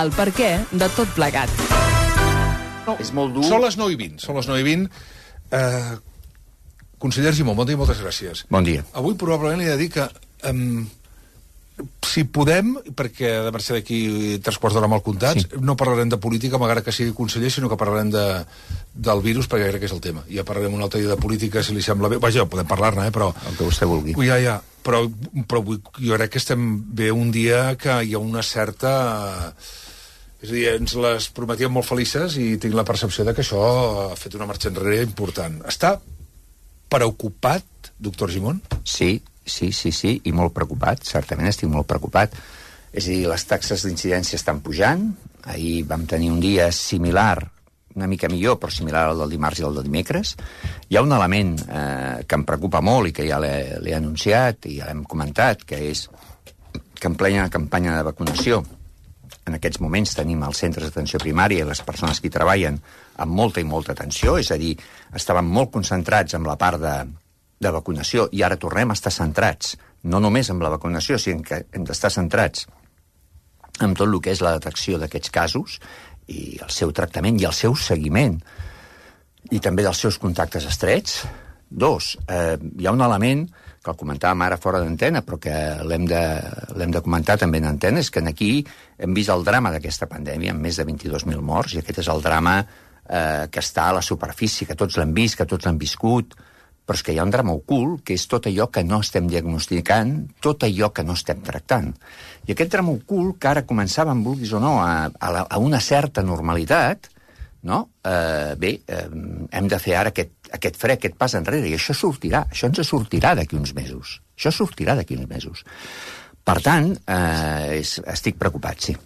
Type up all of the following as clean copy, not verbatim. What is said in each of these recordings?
el perquè de tot plegat. És molt dur. Són les 9:20. Conseller Argimon, bon dia i moltes gràcies. Bon dia. Avui probablement li he de dir que si podem, perquè ha de marxar d'aquí 3/4 d'hora mal comptats, no parlarem de política, malgrat que sigui conseller, sinó que parlarem del virus, perquè crec que és el tema. Ja parlarem un altre dia de política, si li sembla bé. Vaja, podem parlar-ne, però... El que vostè vulgui. Ja. Però jo crec que estem bé un dia que hi ha una certa... És a dir, ens les prometíem molt felices i tinc la percepció de que això ha fet una marxa enrere important. Està preocupat, doctor Argimon? Sí, i molt preocupat, certament estic molt preocupat. És a dir, les taxes d'incidència estan pujant. Ahir vam tenir un dia similar, una mica millor, però similar al del dimarts i al del dimecres. Hi ha un element que em preocupa molt i que ja l'he anunciat i ja l'hem comentat, que és que en plena campanya de vacunació en aquests moments tenim els centres d'atenció primària i les persones que hi treballen amb molta i molta atenció, és a dir, estaven molt concentrats en la part de vacunació i ara tornem a estar centrats, no només en la vacunació, sinó que hem d'estar centrats en tot el que és la detecció d'aquests casos i el seu tractament i el seu seguiment i també dels seus contactes estrets. Dos, hi ha un element que el comentàvem ara fora d'antena, però que l'hem de comentar també en antena, és que aquí hem vist el drama d'aquesta pandèmia, amb més de 22.000 morts, i aquest és el drama que està a la superfície, que tots l'hem vist, que tots l'han viscut, però és que hi ha un drama ocult, que és tot allò que no estem diagnosticant, tot allò que no estem tractant. I aquest drama ocult, que ara començàvem, vulguis o no, a una certa normalitat, no? Hem de fer ara aquest fre, aquest pas enrere, i això sortirà, això ens sortirà d'aquí uns mesos. Això sortirà d'aquí uns mesos. Per tant, estic preocupat, sí.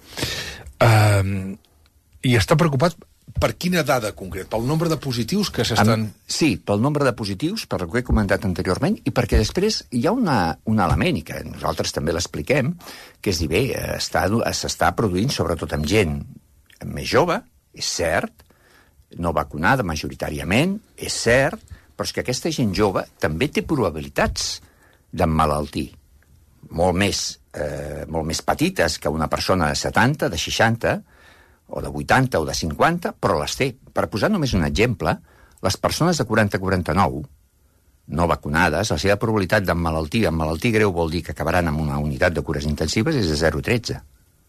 I està preocupat per quina dada concret? Pel nombre de positius que s'estan... Sí, pel nombre de positius, per el que he comentat anteriorment, i perquè després hi ha un element, i que nosaltres també l'expliquem, que és dir, bé, s'està produint sobretot amb gent més jove, és cert, no vacunada majoritàriament, és cert, però és que aquesta gent jove també té probabilitats d'emmalaltir, molt més petites que una persona de 70, de 60, o de 80 o de 50, però les té. Per posar només un exemple, les persones de 40-49 no vacunades, la seva probabilitat d'emmalaltir, emmalaltir greu vol dir que acabaran en una unitat de cures intensives, és de 0,13.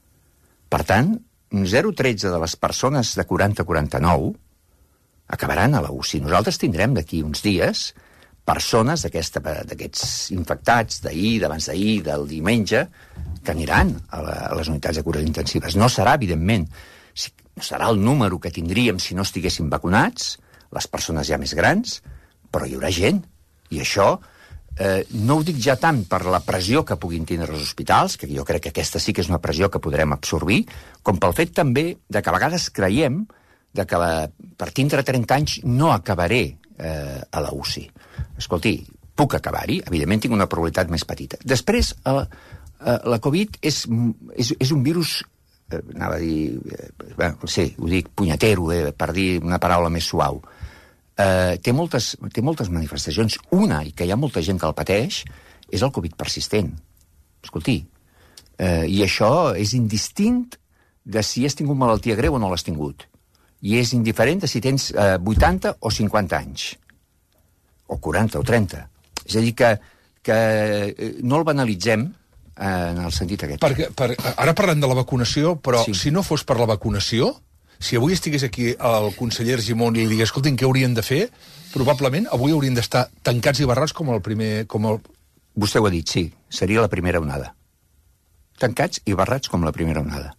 Per tant, 0,13 de les persones de 40-49 acabaran a la UCI. Nosaltres tindrem d'aquí uns dies persones d'aquests infectats d'ahir, d'abans d'ahir, del diumenge, que aniran a les unitats de cures intensives. No serà, evidentment, no serà el número que tindríem si no estiguéssim vacunats, les persones ja més grans, però hi haurà gent. I això no ho dic ja tant per la pressió que puguin tindre els hospitals, que jo crec que aquesta sí que és una pressió que podrem absorbir, com pel fet també de que a vegades creiem que per tindre 30 anys no acabaré a la UCI. Escolti, puc acabar-hi, evidentment tinc una probabilitat més petita. Després, la Covid és un virus, anava a dir, sí, ho dic punyetero, per dir una paraula més suau, té moltes manifestacions. Una, i que hi ha molta gent que el pateix, és el Covid persistent. Escolti, i això és indistint de si has tingut malaltia greu o no l'has tingut. I és indiferent de si tens 80 o 50 anys, o 40 o 30. És a dir, que no el banalitzem en el sentit aquest. Ara parlem de la vacunació, però sí. Si no fos per la vacunació, si avui estigués aquí el conseller Argimon i li digués, escoltin, què haurien de fer? Probablement avui haurien d'estar tancats i barrats com el primer... Vostè ho ha dit, sí. Seria la primera onada. Tancats i barrats com la primera onada.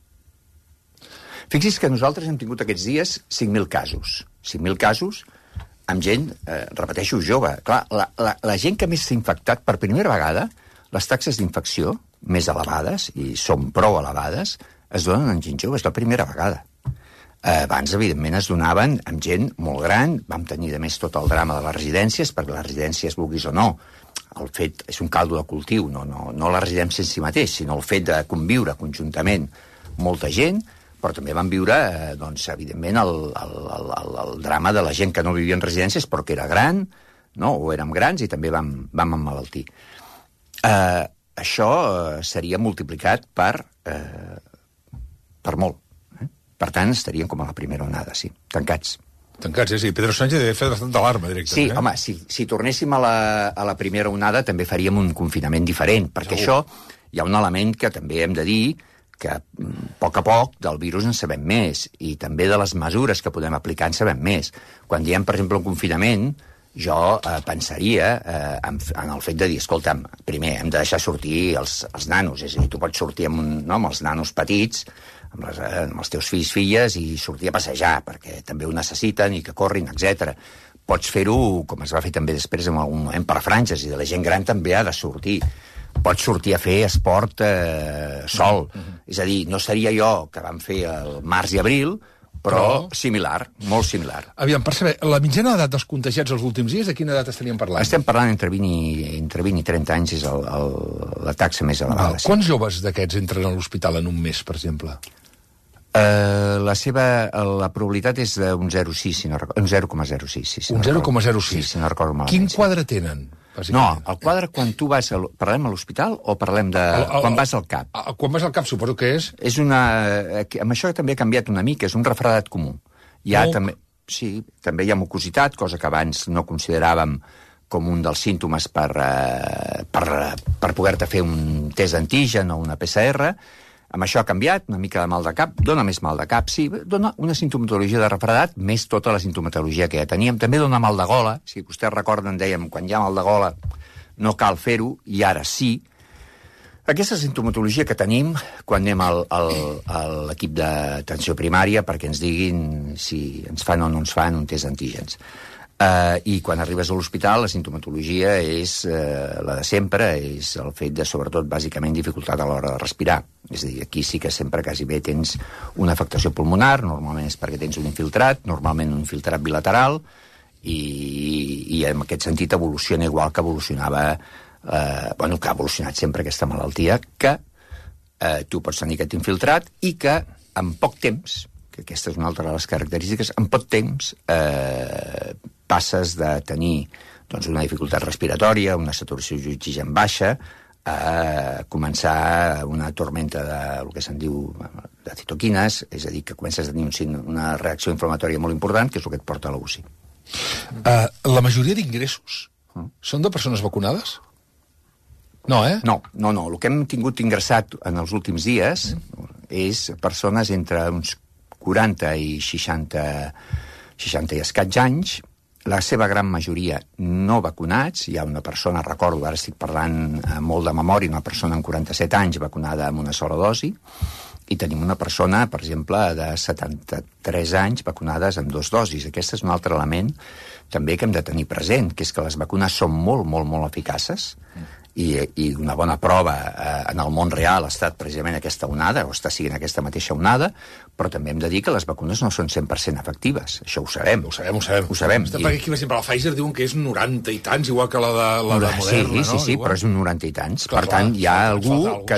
Fixi's que nosaltres hem tingut aquests dies 5.000 casos. 5.000 casos amb gent, repeteixo, jove. Clar, la gent que més s'ha infectat per primera vegada, les taxes d'infecció més elevades, i són prou elevades, es donen en gent jove, és la primera vegada. Abans, evidentment, es donaven amb gent molt gran, vam tenir, a més, tot el drama de les residències, perquè les residències, vulguis o no, el fet és un caldo de cultiu, no la residència en si mateix, sinó el fet de conviure conjuntament molta gent, però també van viure, doncs, evidentment, el drama de la gent que no vivia en residències però que era gran, no? O érem grans i també vam emmalaltir. Això seria multiplicat per per molt. Per tant, estaríem com a la primera onada, sí, tancats. Tancats, sí. Pedro Sánchez deve fer bastant d'alarma, directament. Sí, home, si tornéssim a la primera onada també faríem un confinament diferent, perquè això hi ha un element que també hem de dir, que a poc del virus en sabem més, i també de les mesures que podem aplicar en sabem més. Quan diem, per exemple, un confinament, jo pensaria en el fet de dir, escolta'm, primer, hem de deixar sortir els nanos, és a dir, tu pots sortir amb els nanos petits, amb els teus filles, i sortir a passejar, perquè també ho necessiten, i que corrin, etc. Pots fer-ho, com es va fer també després en algun moment, per franges, i de la gent gran també ha de sortir. Pots sortir a fer esport sol. És a dir, no seria jo que vam fer el març i abril, però similar, molt similar. Aviam, per saber, la mitjana d'edat dels contagiats els últims dies, de quina edat estaríem parlant? Estem parlant entre 20 i 30 anys, és la taxa més elevada. Quants joves d'aquests entren a l'hospital en un mes, per exemple? La probabilitat és d'un 0,6, un 0,06. Un 0,06? Sí, si no recordo malament. Quin quadre tenen? No, el quadre quan tu vas... Parlem a l'hospital o parlem de... quan vas al CAP? Quan vas al CAP, suposo que és... Amb això també ha canviat una mica, és un refredat comú. Sí, també hi ha mucositat, cosa que abans no consideràvem com un dels símptomes per poder-te fer un test d'antigen o una PCR. Amb això ha canviat, una mica de mal de cap, dona més mal de cap, sí, dona una sintomatologia de refredat, més tota la sintomatologia que ja teníem. També dona mal de gola, si vostès recorden, dèiem, quan hi ha mal de gola no cal fer-ho, i ara sí. Aquesta sintomatologia que tenim quan anem a l'equip d'atenció primària perquè ens diguin si ens fan o no ens fan un test d'antígens. I quan arribes a l'hospital la sintomatologia és la de sempre, és el fet de, sobretot, bàsicament, dificultat a l'hora de respirar. És a dir, aquí sí que sempre quasi bé tens una afectació pulmonar, normalment és perquè tens un infiltrat, normalment un infiltrat bilateral, i en aquest sentit evoluciona igual que evolucionava, que ha evolucionat sempre aquesta malaltia, que tu pots tenir aquest infiltrat i que en poc temps, que aquesta és una altra de les característiques, en poc temps passes de tenir una dificultat respiratòria, una saturació d'oxigen baixa, a començar una tormenta del que se'n diu de citoquines, és a dir, que comences a tenir una reacció inflamatòria molt important, que és el que et porta a la UCI. La majoria d'ingressos són de persones vacunades? No, eh? No. El que hem tingut ingressat en els últims dies és persones entre uns 40 i 60 i escaig anys, la seva gran majoria no vacunats. Hi ha una persona, recordo, ara estic parlant molt de memòria, una persona amb 47 anys vacunada amb una sola dosi, i tenim una persona, per exemple, de 73 anys vacunades amb 2 dosis. Aquest és un altre element també que hem de tenir present, que és que les vacunes són molt, molt, molt eficaces, i una bona prova en el món real ha estat precisament aquesta onada, o està siguent aquesta mateixa onada, però també hem de dir que les vacunes no són 100% efectives. Això ho sabem. Ho sabem. Perquè aquí, per exemple, la Pfizer diuen que és 90 i tants, igual que la de Moderna, no? Sí, però és un 90 i tants. Per tant, hi ha algú que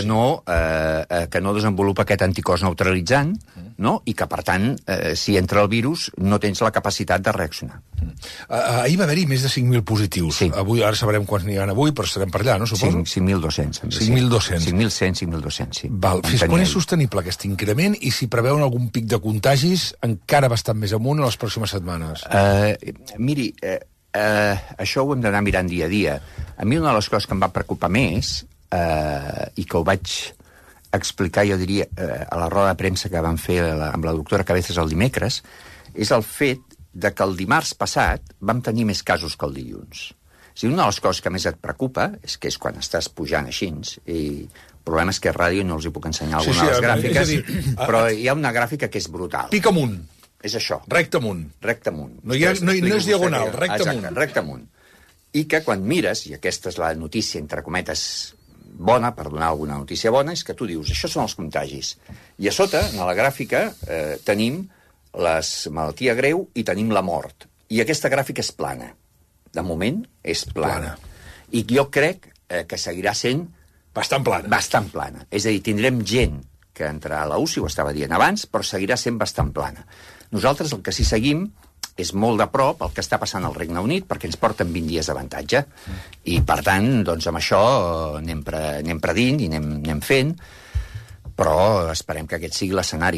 no desenvolupa aquest anticòs neutralitzant, no? I que, per tant, si entra el virus, no tens la capacitat de reaccionar. Ahir va haver-hi més de 5.000 positius. Sí. Ara sabrem quants n'hi ha avui, però estarem per allà, no, suposo? 5.200. 5.200. 5.100, 5.200, sí. Val. Fins quan és sostenible aquest increment i si preveuen algun pic de contagis encara bastant més amunt en les pròximes setmanes? Miri, això ho hem d'anar mirant dia a dia. A mi una de les coses que em va preocupar més, i que ho vaig explicar, jo diria, a la roda de premsa que vam fer amb la doctora Cabezas el dimecres, és el fet de que el dimarts passat vam tenir més casos que el dilluns. O sigui, una de les coses que més et preocupa és quan estàs pujant així, i el problema és que a ràdio no els hi puc ensenyar alguna de les gràfiques, però hi ha una gràfica que és brutal. Pic amunt. És això. Recte amunt. No és diagonal, recte amunt. Exacte, recte amunt. I que quan mires, i aquesta és la notícia, entre cometes, bona, per donar alguna notícia bona, és que tu dius, això són els contagis. I a sota, en la gràfica, tenim la malaltia greu i tenim la mort. I aquesta gràfica és plana. De moment, és plana. I jo crec que seguirà sent bastant plana. És a dir, tindrem gent que entrarà a la UCI, ho estava dient abans, però seguirà sent bastant plana. Nosaltres el que sí seguim és molt de prop el que està passant al Regne Unit, perquè ens porten 20 dies d'avantatge. I, per tant, doncs, amb això anem predint i anem fent. Però esperem que aquest sigui l'escenari.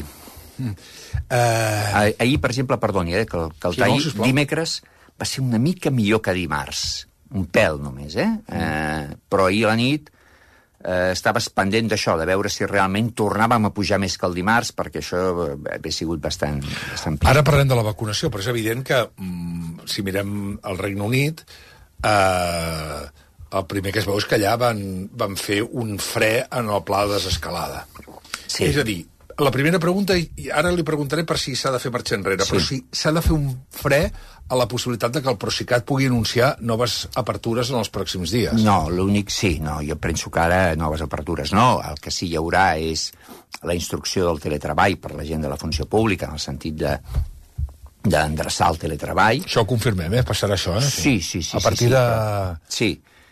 Ahir, per exemple, perdoni, que el tall dimecres va ser una mica millor que dimarts. Un pèl només, però ahir a la nit estaves pendent d'això, de veure si realment tornàvem a pujar més que el dimarts, perquè això havia sigut bastant prim. Ara parlem de la vacunació, però és evident que si mirem el Regne Unit, el primer que es veu és que allà van fer un fre en el pla de desescalada. Sí. És a dir, la primera pregunta, i ara li preguntaré per si s'ha de fer marxa enrere, però si s'ha de fer un fre a la possibilitat de que el Procicat pugui anunciar noves apertures en els pròxims dies. No, l'únic jo penso que ara noves apertures no. El que sí hi haurà és la instrucció del teletreball per la gent de la funció pública, en el sentit d'endreçar el teletreball. Això ho confirmem, passarà això, Sí. A partir de... Sí.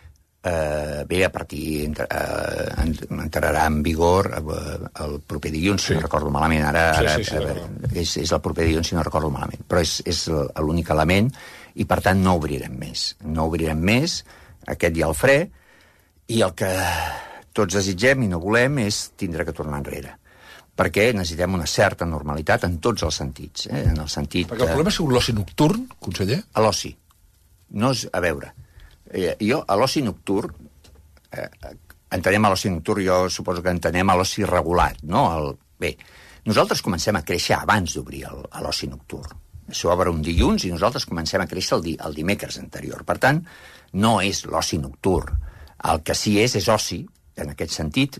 Bé, a partir entrarà en vigor el proper dilluns, si no recordo malament. Ara és el proper dilluns, si no recordo malament. Però és l'únic element, i per tant no obrirem més. No obrirem més, aquest ja el fre, i el que tots desitgem i no volem és tindre que tornar enrere. Perquè necessitem una certa normalitat en tots els sentits. En el sentit... Perquè el problema ha sigut l'oci nocturn, conseller? A l'oci. No és... A veure... Jo, a l'oci nocturn, entenem a l'oci nocturn, jo suposo que entenem a l'oci regulat, no? Bé, nosaltres comencem a créixer abans d'obrir l'oci nocturn. Això obre un dilluns i nosaltres comencem a créixer el dimecres anterior. Per tant, no és l'oci nocturn. El que sí és oci, en aquest sentit,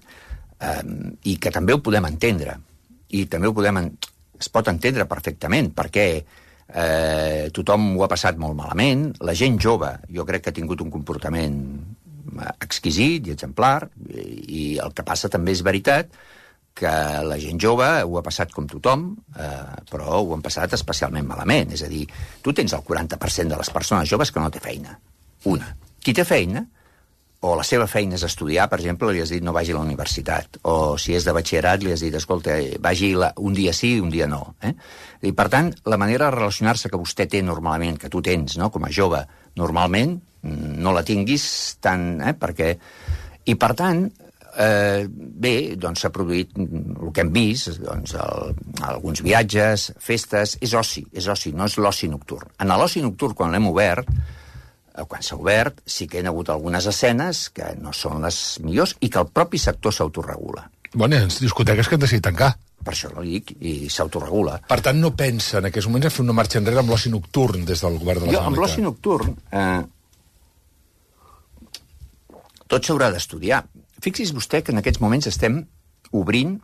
i que també ho podem entendre. I també es pot entendre perfectament, perquè tothom ho ha passat molt malament. La gent jove jo crec que ha tingut un comportament exquisit i exemplar, i el que passa també és veritat que la gent jove ho ha passat com tothom, però ho han passat especialment malament. És a dir, tu tens el 40% de les persones joves que no té feina. Una. Qui té feina, o la seva feina és estudiar, per exemple, li has dit no vagi a la universitat, o si és de batxillerat li has dit, escolta, vagi un dia sí i un dia no. I per tant, la manera de relacionar-se que vostè té normalment, que tu tens, no, com a jove, normalment, no la tinguis tant, perquè... I per tant, bé, doncs s'ha produït el que hem vist, doncs alguns viatges, festes, és oci, no és l'oci nocturn. En l'oci nocturn, quan l'hem obert, quan s'ha obert, sí que hi ha hagut algunes escenes que no són les millors i que el propi sector s'autoregula. Bueno, hi ha discoteques que han decidit tancar. Per això no dic, i s'autoregula. Per tant, no pensa en aquests moments a fer una marxa enrere amb l'oci nocturn des del govern de la Generalitat? Amb l'oci nocturn tot s'haurà d'estudiar. Fixi's vostè que en aquests moments estem obrint,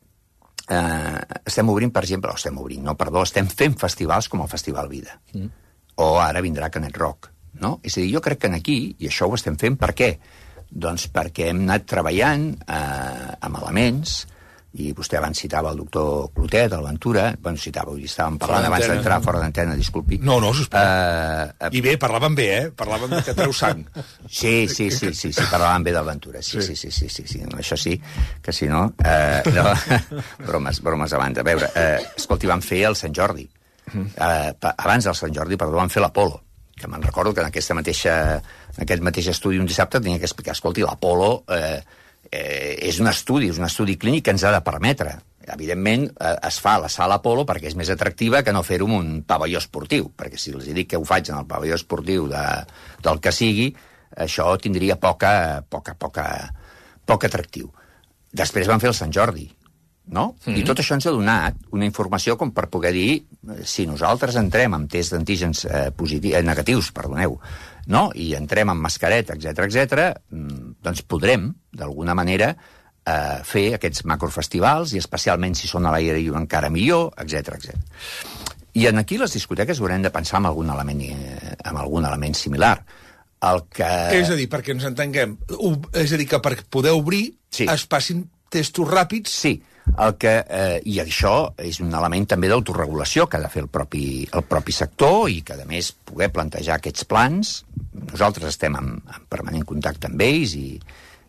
per exemple, estem fent festivals com el Festival Vida. O ara vindrà Canet Rock. No? És a dir, jo crec que aquí, i això ho estem fent, per què? Doncs perquè hem anat treballant amb elements, i vostè abans citava el doctor Clotet, el Ventura, estàvem parlant abans d'entrar fora d'antena, disculpi. No, sisplau. I bé, parlaven bé, Parlaven que treu sang. Sí, parlaven bé del Ventura, sí. Això sí, que si no... bromes a banda. A veure, escolti, van fer el Sant Jordi. Abans del Sant Jordi, van fer l'Apolo, que me'n recordo que en aquest mateix estudi un dissabte tenia que explicar, escolti, l'Apolo és un estudi clínic que ens ha de permetre. Evidentment, es fa a la sala Apolo perquè és més atractiva que no fer-ho en un pavelló esportiu, perquè si els dic que ho faig en el pavelló esportiu del que sigui, això tindria poc atractiu. Després van fer el Sant Jordi, no? I tot això ens ha donat una informació com per poder dir si nosaltres entrem amb tests d'antígens negatius, no? I entrem amb mascareta, etc., doncs podrem, d'alguna manera, fer aquests macrofestivals, i especialment si són a l'aire lliure encara millor, etc. I aquí les discoteques haurem de pensar en algun element similar. És a dir, perquè ens entenguem, és a dir, que per poder obrir es passin testos ràpids... Sí, i això és un element també d'autoregulació que ha de fer el propi sector, i que, a més, poder plantejar aquests plans. Nosaltres estem en permanent contacte amb ells,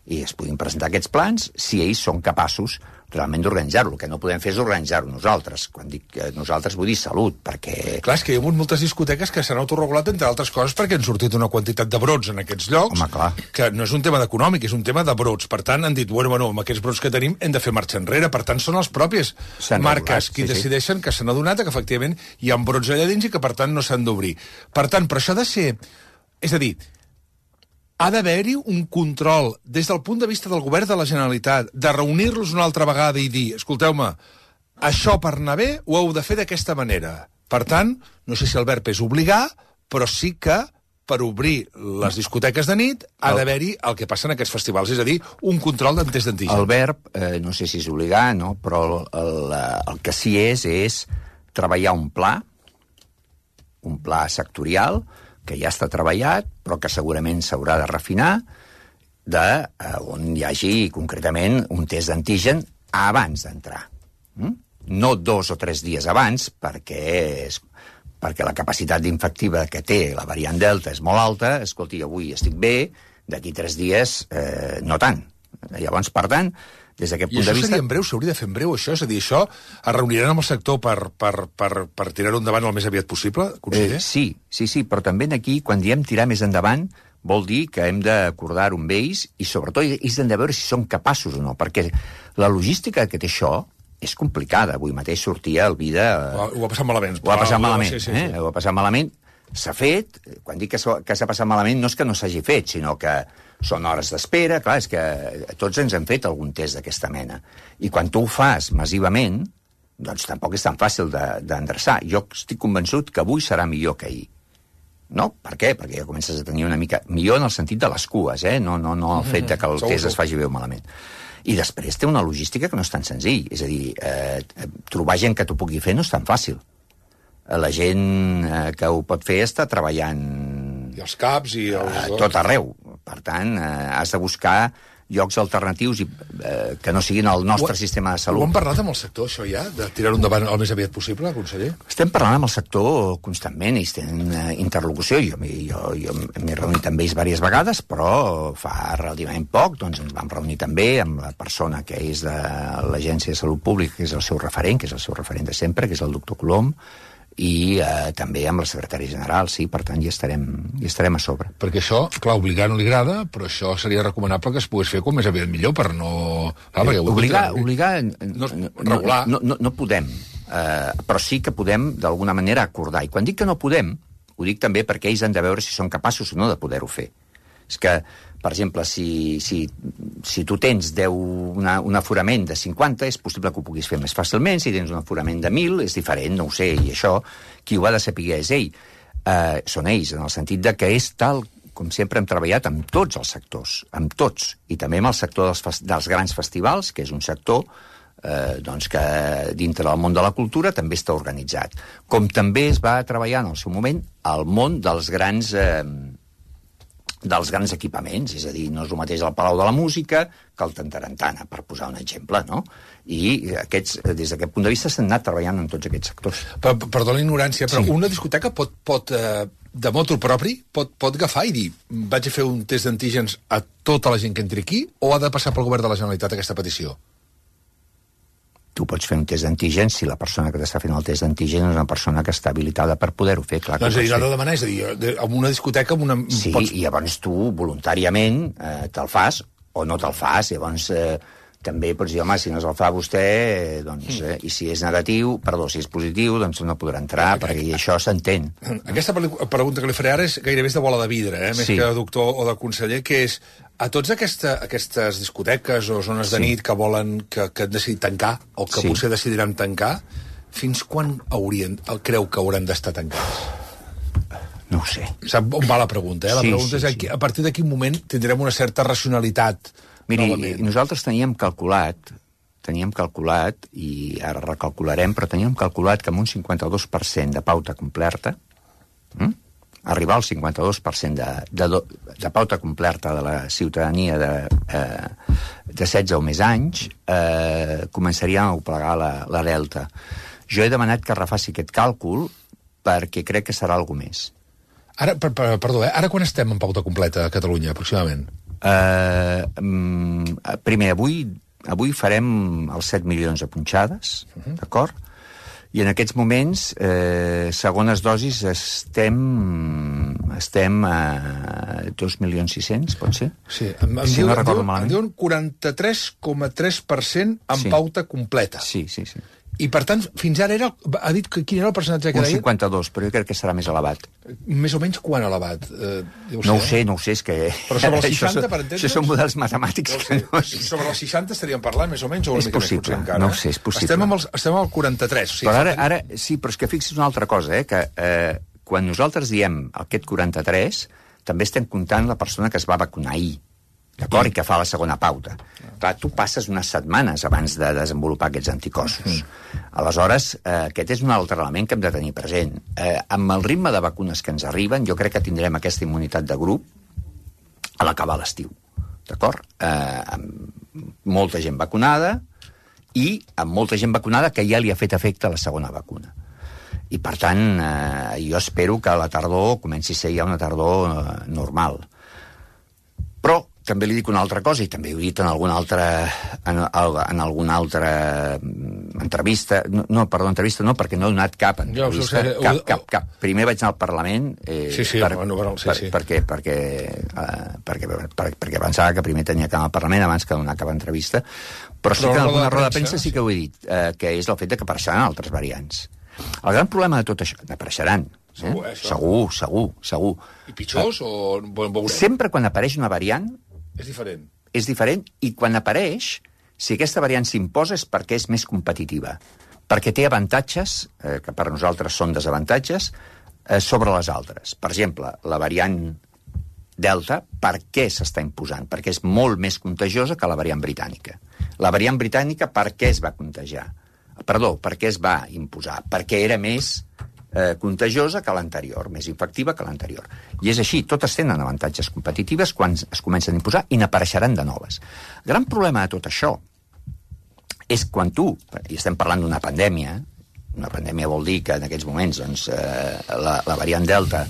i es puguin presentar aquests plans si ells són capaços realment d'organitzar-lo. El que no podem fer és organitzar-ho nosaltres. Quan dic que nosaltres vull dir Salut, perquè... Clar, és que hi ha hagut moltes discoteques que s'han autoregulat, entre altres coses, perquè han sortit una quantitat de brots en aquests llocs. Home, clar. Que no és un tema d'econòmic, és un tema de brots. Per tant, han dit, bueno, amb aquests brots que tenim hem de fer marxa enrere. Per tant, són les pròpies marques qui decideixen que s'han adonat que efectivament hi ha brots allà dins i que per tant no s'han d'obrir. Per tant, però això ha de ser... És a dir, ha d'haver-hi un control des del punt de vista del govern de la Generalitat, de reunir-los una altra vegada i dir, escolteu-me, això per anar bé ho heu de fer d'aquesta manera. Per tant, no sé si el verb és obligar, però sí que per obrir les discoteques de nit ha d'haver-hi el que passa en aquests festivals, és a dir, un control d'en test d'antígens. El verb, no sé si és obligar, no? Però el que sí és treballar un pla sectorial, que ja està treballat, però que segurament s'haurà de refinar, on hi hagi concretament un test d'antigen abans d'entrar. No 2 o 3 dies abans, perquè la capacitat infectiva que té la variant Delta és molt alta. Escolti, avui estic bé, d'aquí 3 dies no tant. Llavors, per tant, des d'aquest punt de vista... I això seria en breu, s'hauria de fer en breu, això? És a dir, això es reuniran amb el sector per tirar-ho endavant el més aviat possible, conseller? Sí, però també aquí, quan diem tirar més endavant, vol dir que hem d'acordar-ho amb ells i, sobretot, ells hem de veure si són capaços o no, perquè la logística que té això és complicada. Avui mateix sortia el Vida... Ho ha passat malament. Ho ha passat malament, Ho ha passat malament. S'ha fet, quan dic que s'ha passat malament, no és que no s'hagi fet, sinó que són hores d'espera. Clar, és que tots ens hem fet algun test d'aquesta mena. I quan tu ho fas massivament, doncs tampoc és tan fàcil d'endreçar. Jo estic convençut que avui serà millor que ahir. No? Per què? Perquè ja comences a tenir una mica... Millor en el sentit de les cues, no el fet que el test es faci bé o malament. I després té una logística que no és tan senzill. És a dir, trobar gent que t'ho pugui fer no és tan fàcil. La gent que ho pot fer està treballant... I els CAPs i els... tot arreu. Per tant, has de buscar llocs alternatius que no siguin el nostre sistema de salut. Ho han parlat amb el sector, això ja? De tirar-ho endavant el més aviat possible, conseller? Estem parlant amb el sector constantment, ells tenen interlocució. Jo m'he reunit amb ells diverses vegades, però fa relativament poc doncs ens vam reunir també amb la persona que és de l'Agència de Salut Pública, que és el seu referent, de sempre, que és el doctor Colom, i també amb la secretària general, sí, per tant hi estarem a sobre. Perquè això, clar, obligar no li agrada, però això seria recomanable que es pogués fer com més aviat millor per no... Obligar regular. No podem, però sí que podem d'alguna manera acordar. I quan dic que no podem, ho dic també perquè ells han de veure si són capaços o no de poder-ho fer. És que, per exemple, si tu tens un aforament de 50, és possible que ho puguis fer més fàcilment. Si tens un aforament de 1.000, és diferent, no ho sé, i això, qui ho ha de saber és ell. Són ells, en el sentit de que és tal, com sempre hem treballat amb tots els sectors, amb tots, i també amb el sector dels grans festivals, que és un sector que dintre del món de la cultura també està organitzat. Com també es va treballar en el seu moment el món dels grans equipaments, és a dir, no és el mateix el Palau de la Música que el Tantarantana, per posar un exemple, no? I des d'aquest punt de vista s'han anat treballant en tots aquests sectors. Perdó la ignorància, però una discoteca pot de motu propi, pot agafar i dir vaig a fer un test d'antígens a tota la gent que entri aquí, o ha de passar pel govern de la Generalitat aquesta petició? Tu pots fer un test d'antígens si la persona que t'està fent el test d'antígens és una persona que està habilitada per poder-ho fer, clar. Doncs l'ha de demanar, és a dir, amb una discoteca... Sí, i llavors tu voluntàriament te'l fas o no te'l fas, llavors també pots dir, home, si no se'l fa vostè, doncs, i si és negatiu, si és positiu, doncs no podrà entrar, perquè això s'entén. Aquesta pregunta que li faré ara és gairebé de bola de vidre, més que de doctor o de conseller, que és, a tots aquestes discoteques o zones de nit que volen, que han decidit tancar, o que potser decidiran tancar, fins quan creu que hauran d'estar tancats? No ho sé. Sap on va la pregunta, La pregunta és a partir de quin moment tindrem una certa racionalitat. Miri, nosaltres teníem calculat, i ara recalcularem, però teníem calculat que amb un 52% de pauta completa, arribar al 52% de pauta completa de la ciutadania de 16 o més anys, començaríem a plegar la Delta. Jo he demanat que refaci aquest càlcul perquè crec que serà alguna més. Ara, perdó, ara quan estem en pauta completa a Catalunya, aproximadament? Primer, avui farem els 7 milions de punxades, d'acord? I en aquests moments, segones dosis, estem a 2.600.000, pot ser? Sí, em diuen 43,3% en pauta completa. Sí. I, per tant, fins ara ha dit quin era el percentatge que deia? Un 52, però jo crec que serà més elevat. Més o menys quan elevat? No ho sé, és que... Però sobre els 60, per entendre's? Això són models matemàtics que no... Sobre els 60 estaríem parlant, més o menys, o una mica més, potser encara? No ho sé, és possible. Estem al 43. Però ara, sí, però és que fixis una altra cosa, que quan nosaltres diem aquest 43, també estem comptant la persona que es va vacunar ahir, d'acord? I que fa la segona pauta. Clar, tu passes unes setmanes abans de desenvolupar aquests anticossos. Aleshores, aquest és un altre element que hem de tenir present. Amb el ritme de vacunes que ens arriben, jo crec que tindrem aquesta immunitat de grup a l'acabar l'estiu. D'acord? Amb molta gent vacunada i amb molta gent vacunada que ja li ha fet efecte la segona vacuna. I, per tant, jo espero que la tardor comenci a ser ja una tardor normal. Però també li dic una altra cosa, i també ho he dit en alguna altra entrevista. Entrevista no, perquè no he donat cap entrevista. Cap. Primer vaig anar al Parlament perquè pensava que primer tenia que anar al Parlament abans que donar cap entrevista. Però sí que en alguna roda de premsa sí que ho he dit, que és el fet que apareixeran altres variants. El gran problema de tot això... Apareixeran. Segur. I pitjors o veurem? Sempre quan apareix una variant... És diferent, i quan apareix, si aquesta variant s'imposa és perquè és més competitiva, perquè té avantatges, que per nosaltres són desavantatges, sobre les altres. Per exemple, la variant Delta, per què s'està imposant? Perquè és molt més contagiosa que la variant britànica. La variant britànica, per què es va contagiar? Per què es va imposar? Perquè era més contagiosa que l'anterior, més infectiva que l'anterior. I és així, totes tenen avantatges competitives quan es comencen a imposar i n'apareixeran de noves. El gran problema de tot això és quan tu, i estem parlant d'una pandèmia vol dir que en aquests moments doncs, la variant Delta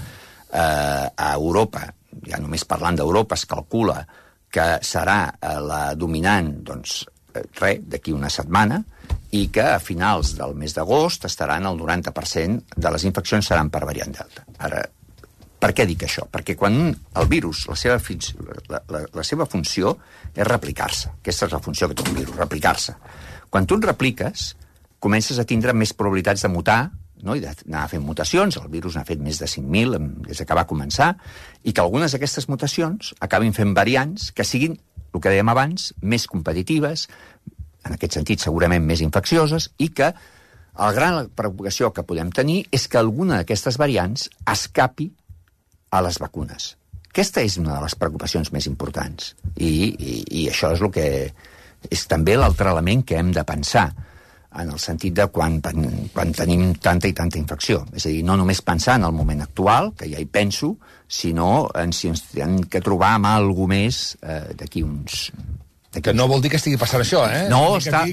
a Europa, ja només parlant d'Europa, es calcula que serà la dominant, doncs, d'aquí una setmana, i que a finals del mes d'agost estaran el 90% de les infeccions seran per variant Delta. Ara, per què dic això? Perquè quan el virus, la seva funció és replicar-se. Aquesta és la funció que té un virus, replicar-se. Quan tu et repliques, comences a tindre més probabilitats de mutar, no? I d'anar fent mutacions. El virus n'ha fet més de 5.000 des que va començar, i que algunes d'aquestes mutacions acabin fent variants que siguin, el que dèiem abans, més competitives, en aquest sentit segurament més infeccioses, i que la gran preocupació que podem tenir és que alguna d'aquestes variants escapi a les vacunes. Aquesta és una de les preocupacions més importants. I això és el que és també l'altre element que hem de pensar, en el sentit de quan tenim tanta i tanta infecció. És a dir, no només pensar en el moment actual, que ja hi penso, sinó en si ens hem de trobar amb alguna més d'aquí uns... Que no vol dir que estigui passant això, No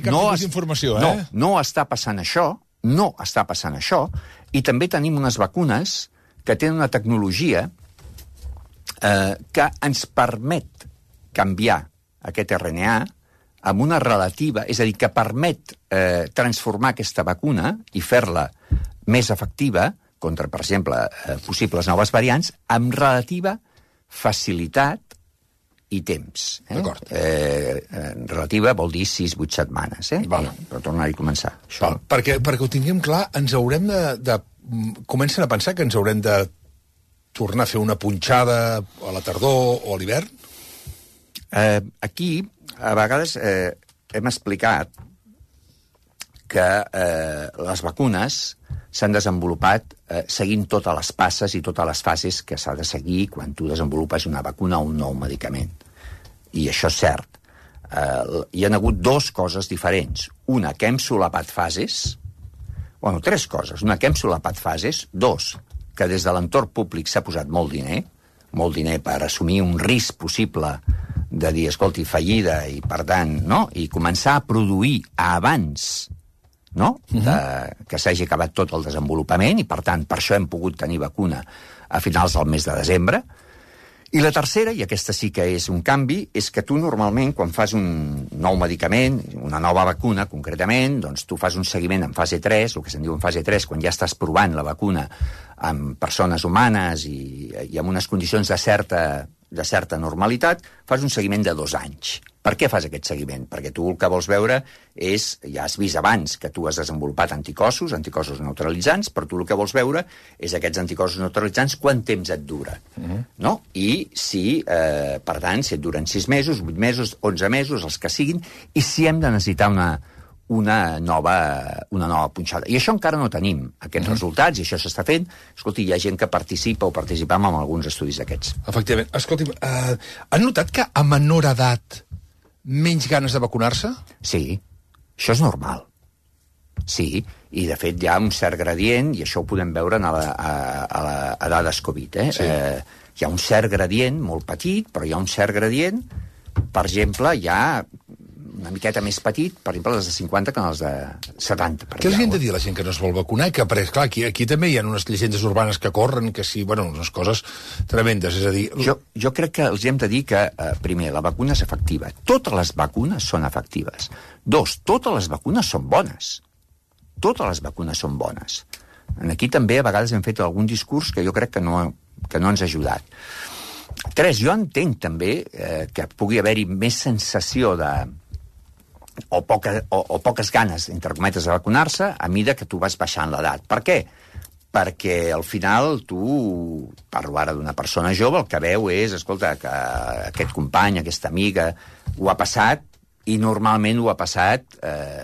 està passant això, i també tenim unes vacunes que tenen una tecnologia que ens permet canviar aquest RNA amb una relativa, és a dir, que permet transformar aquesta vacuna i fer-la més efectiva contra, per exemple, possibles noves variants, amb relativa facilitat i temps. D'acord. Relativa vol dir 6-8 setmanes, per tornar-hi a començar. Perquè ho tinguem clar, ens haurem de... Comencen a pensar que ens haurem de tornar a fer una punxada a la tardor o a l'hivern? Aquí, a vegades, hem explicat que les vacunes s'han desenvolupat seguint totes les passes i totes les fases que s'ha de seguir quan tu desenvolupes una vacuna o un nou medicament. I això és cert. Hi ha hagut dues coses diferents. Una, que hem solapat fases. Tres coses. Una, que hem solapat fases. Dos, que des de l'entorn públic s'ha posat molt diner per assumir un risc possible de dir, escolti, fallida, i per tant, no? I començar a produir abans, no? Que s'hagi acabat tot el desenvolupament, i per tant, per això hem pogut tenir vacuna a finals del mes de desembre. I la tercera, i aquesta sí que és un canvi, és que tu normalment, quan fas un nou medicament, una nova vacuna, concretament, doncs tu fas un seguiment en fase 3, el que se'n diu en fase 3, quan ja estàs provant la vacuna amb persones humanes i amb unes condicions de certa normalitat, fas un seguiment de 2 anys. Per què fas aquest seguiment? Perquè tu el que vols veure és, ja has vist abans que tu has desenvolupat anticossos neutralitzants, però tu el que vols veure és aquests anticossos neutralitzants quant temps et dura. No? I si, per tant, si et duren 6 mesos, 8 mesos, 11 mesos, els que siguin, i si hem de necessitar una nova punxada. I això encara no tenim, aquests resultats, i això s'està fent. Escolti, hi ha gent que participa o participam en alguns estudis d'aquests. Efectivament. Escolti'm, han notat que a menor edat menys ganes de vacunar-se? Sí, això és normal. Sí, i de fet hi ha un cert gradient, i això ho podem veure a dades Covid. Sí. Hi ha un cert gradient, molt petit, però hi ha un cert gradient. Per exemple, hi ha una miqueta més petit, per exemple, els de 50 que els de 70. Què els hem de dir a la gent que no es vol vacunar? Que, clar, aquí també hi ha unes llegendes urbanes que corren, que sí, bueno, unes coses tremendes, és a dir... Jo crec que els hem de dir que, primer, la vacuna és efectiva. Totes les vacunes són efectives. 2, totes les vacunes són bones. Totes les vacunes són bones. Aquí també a vegades hem fet algun discurs que jo crec que no ens ha ajudat. 3, jo entenc també que pugui haver-hi més sensació o poques ganes, entre cometes, de vacunar-se a mida que tu vas baixant l'edat. Per què? Perquè al final tu, parlo ara d'una persona jove, el que veu és, escolta, que aquest company, aquesta amiga, ho ha passat, i normalment ho ha passat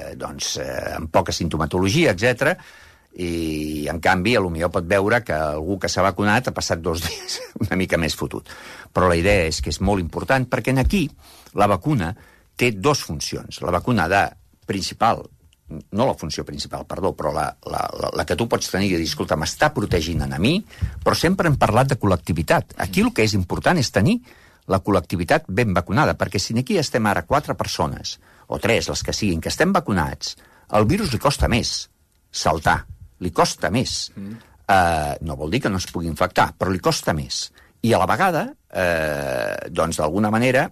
amb poca sintomatologia, etc. I en canvi potser pot veure que algú que s'ha vacunat ha passat 2 dies una mica més fotut. Però la idea és que és molt important, perquè aquí la vacuna té 2 funcions. La vacuna principal, no la funció principal, perdó, però la que tu pots tenir i dir, escolta, m'està protegint a mi, però sempre hem parlat de col·lectivitat. Aquí el que és important és tenir la col·lectivitat ben vacunada, perquè si aquí estem ara 4 persones, o 3, les que siguin, que estem vacunats, el virus li costa més saltar, li costa més. No vol dir que no es pugui infectar, però li costa més. I a la vegada, d'alguna manera,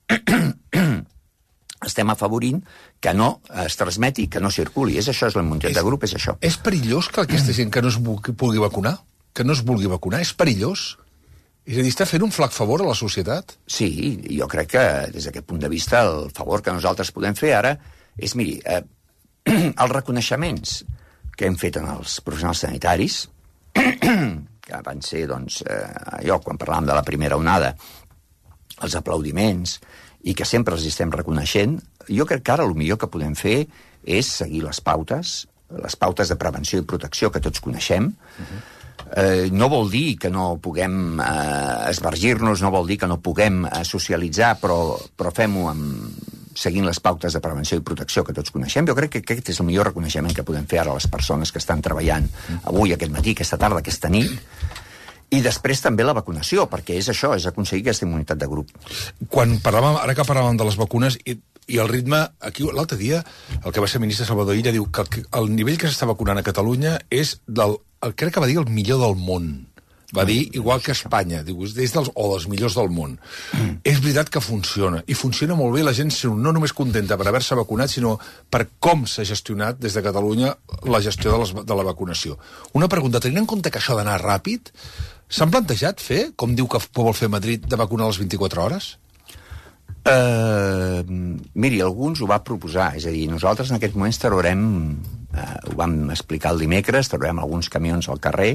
estem afavorint que no es transmeti, que no circuli. Això és la immunitat de grup, és això. És perillós que aquesta gent que no es vulgui vacunar? Que no es vulgui vacunar? És perillós? És a dir, està fent un flac favor a la societat? Sí, jo crec que des d'aquest punt de vista el favor que nosaltres podem fer ara és, miri, els reconeixements que hem fet en els professionals sanitaris, que van ser, allò, quan parlàvem de la primera onada, els aplaudiments, i que sempre els estem reconeixent, jo crec que ara el millor que podem fer és seguir les pautes de prevenció i protecció que tots coneixem. No vol dir que no puguem esvergir-nos, no vol dir que no puguem socialitzar, però fem-ho seguint les pautes de prevenció i protecció que tots coneixem. Jo crec que aquest és el millor reconeixement que podem fer ara a les persones que estan treballant avui, aquest matí, aquesta tarda, aquesta nit. I després també la vacunació, perquè és això, és aconseguir aquesta immunitat de grup. Ara que parlàvem de les vacunes i el ritme, aquí l'altre dia, el que va ser ministre Salvador Illa diu que el nivell que s'està vacunant a Catalunya és crec que va dir el millor del món. Va dir, igual que Espanya, diu, dels millors del món. És veritat que funciona, i funciona molt bé. La gent no només contenta per haver-se vacunat, sinó per com s'ha gestionat des de Catalunya la gestió de la vacunació. Una pregunta, tenint en compte que això d'anar ràpid, s'han plantejat fer, com diu que vol fer Madrid, de vacunar a les 24 hores? Miri, alguns ho va proposar, és a dir, nosaltres en aquests moments traurem, ho vam explicar el dimecres, traurem alguns camions al carrer,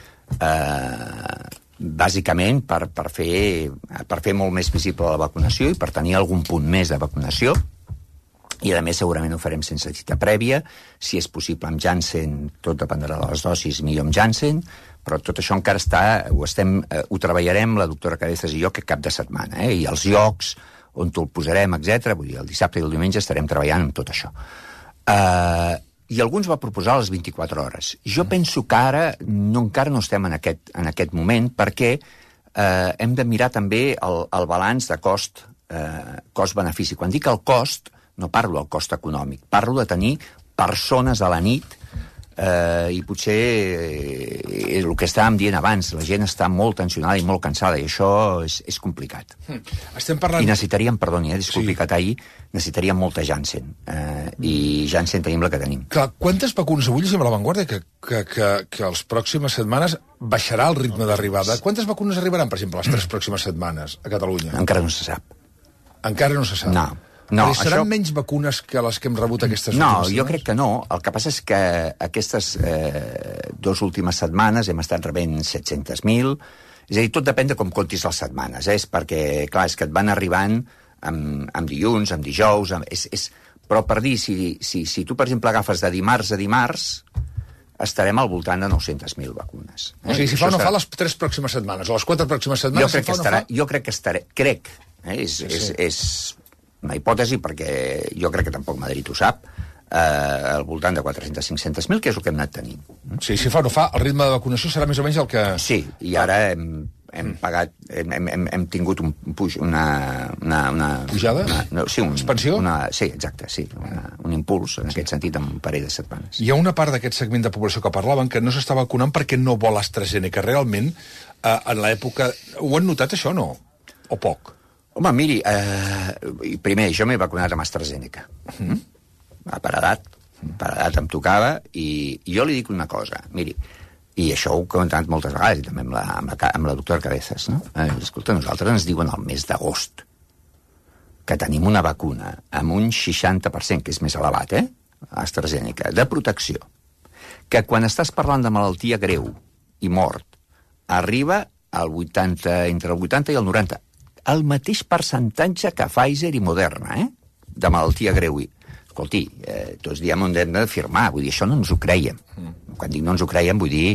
bàsicament per fer molt més visible la vacunació i per tenir algun punt més de vacunació, i a més segurament ho farem sense cita prèvia, si és possible amb Janssen, tot dependrà de les dosis, millor amb Janssen, però tot això encara ho treballarem la doctora Cabezas i jo aquest cap de setmana, i els llocs on el posarem, etc. Vull dir, el dissabte i el diumenge estarem treballant amb tot això. I alguns va proposar les 24 hores. Jo penso que ara encara no estem en aquest moment, perquè hem de mirar també el balanç de cost-benefici. Quan dic el cost, no parlo del cost econòmic, parlo de tenir persones a la nit i potser el que estàvem dient abans, la gent està molt tensionada i molt cansada, i això és complicat. Estem parlant... I necessitaríem, perdoni, disculpi que talli, necessitaríem molta Janssen, i Janssen tenim la que tenim. Clar, quantes vacunes avui llegim a La Vanguardia que les pròximes setmanes baixarà el ritme d'arribada? Quantes vacunes arribaran, per exemple, les 3 pròximes setmanes a Catalunya? Encara no se sap. Encara no se sap? No, seran menys vacunes que les que hem rebut aquestes últimes setmanes? No, jo crec que no. El que passa és que aquestes 2 últimes setmanes hem estat rebent 700.000. És a dir, tot depèn de com comptis les setmanes. És perquè, clar, és que et van arribant amb dilluns, amb dijous... Però per dir, si tu, per exemple, agafes de dimarts a dimarts, estarem al voltant de 900.000 vacunes. O sigui, si fa o no fa les 3 pròximes setmanes, o les 4 pròximes setmanes... Jo crec que estarà... És una hipòtesi, perquè jo crec que tampoc Madrid ho sap, al voltant de 400-500.000, que és el que hem anat tenint. Sí, si fa o no fa, el ritme de vacunació serà més o menys el que... Sí, i ara hem pagat, hem tingut una pujada? Expansió? Sí, exacte, sí, un impuls, en aquest sentit, en un parell de setmanes. Hi ha una part d'aquest segment de població que parlaven que no s'està vacunant perquè no vol AstraZeneca. Realment, en l'època... Ho han notat, això, o no? O poc? Home, miri, primer, jo m'he vacunat amb AstraZeneca. Per edat em tocava, i jo li dic una cosa, miri, i això ho he comentat moltes vegades, i també amb la doctora Cabezas, no? Escolta, nosaltres ens diuen al mes d'agost que tenim una vacuna amb un 60%, que és més elevat, AstraZeneca, de protecció, que quan estàs parlant de malaltia greu i mort, arriba entre el 80 i el 90%. El mateix percentatge que Pfizer i Moderna, de malaltia greu. Escolti, tots diem on hem de firmar, vull dir, això no ens ho creiem. Quan dic no ens ho creiem, vull dir,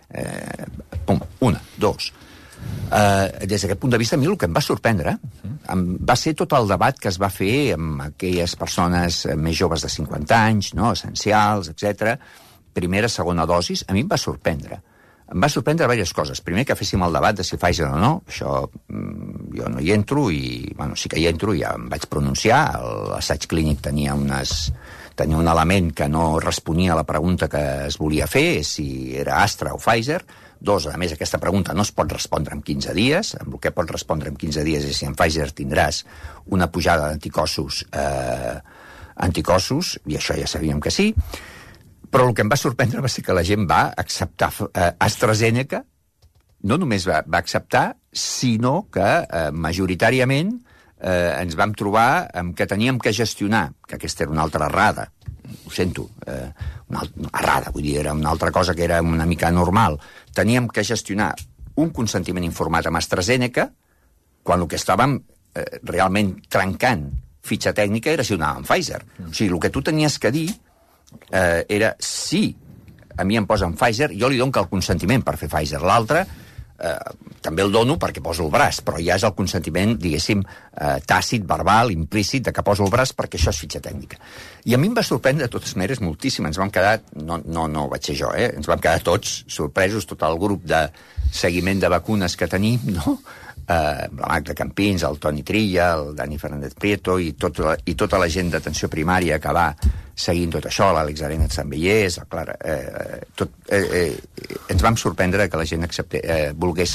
una, dos. Des d'aquest punt de vista, a mi el que em va sorprendre va ser tot el debat que es va fer amb aquelles persones més joves de 50 anys, no? Essencials, etc. Primera, segona dosis, a mi em va sorprendre. Em va sorprendre diverses coses. Primer, que féssim el debat de si Pfizer o no. Això jo no hi entro, i bueno, sí que hi entro, ja em vaig pronunciar. L'assaig clínic tenia un element que no responia a la pregunta que es volia fer, si era Astra o Pfizer. 2, a més, aquesta pregunta no es pot respondre en 15 dies. El que pot respondre en 15 dies és si en Pfizer tindràs una pujada d'anticossos, i això ja sabíem que sí. Però el que em va sorprendre va ser que la gent va acceptar AstraZeneca, no només va acceptar, sinó que majoritàriament ens vam trobar que teníem que gestionar, que aquesta era una altra errada, ho sento, una errada, vull dir, era una altra cosa que era una mica normal. Teníem que gestionar un consentiment informat amb AstraZeneca, quan el que estàvem realment trencant fitxa tècnica era si ho anàvem amb Pfizer. O sigui, el que tu tenies que dir era, si a mi em posen Pfizer, jo li dono el consentiment per fer Pfizer. L'altre també el dono perquè poso el braç, però ja és el consentiment, diguéssim, tàcit, verbal, implícit, de que poso el braç perquè això és fitxa tècnica. I a mi em va sorprendre, de totes maneres, moltíssim. Ens vam quedar, no vaig ser jo, ens vam quedar tots sorpresos, tot el grup de seguiment de vacunes que tenim, no? La Magda Campins, el Toni Trilla, el Dani Fernández Prieto i tota la gent d'atenció primària que va seguint tot això, l'Àlex Arenas Sanvellers, el Clara... ens vam sorprendre que la gent volgués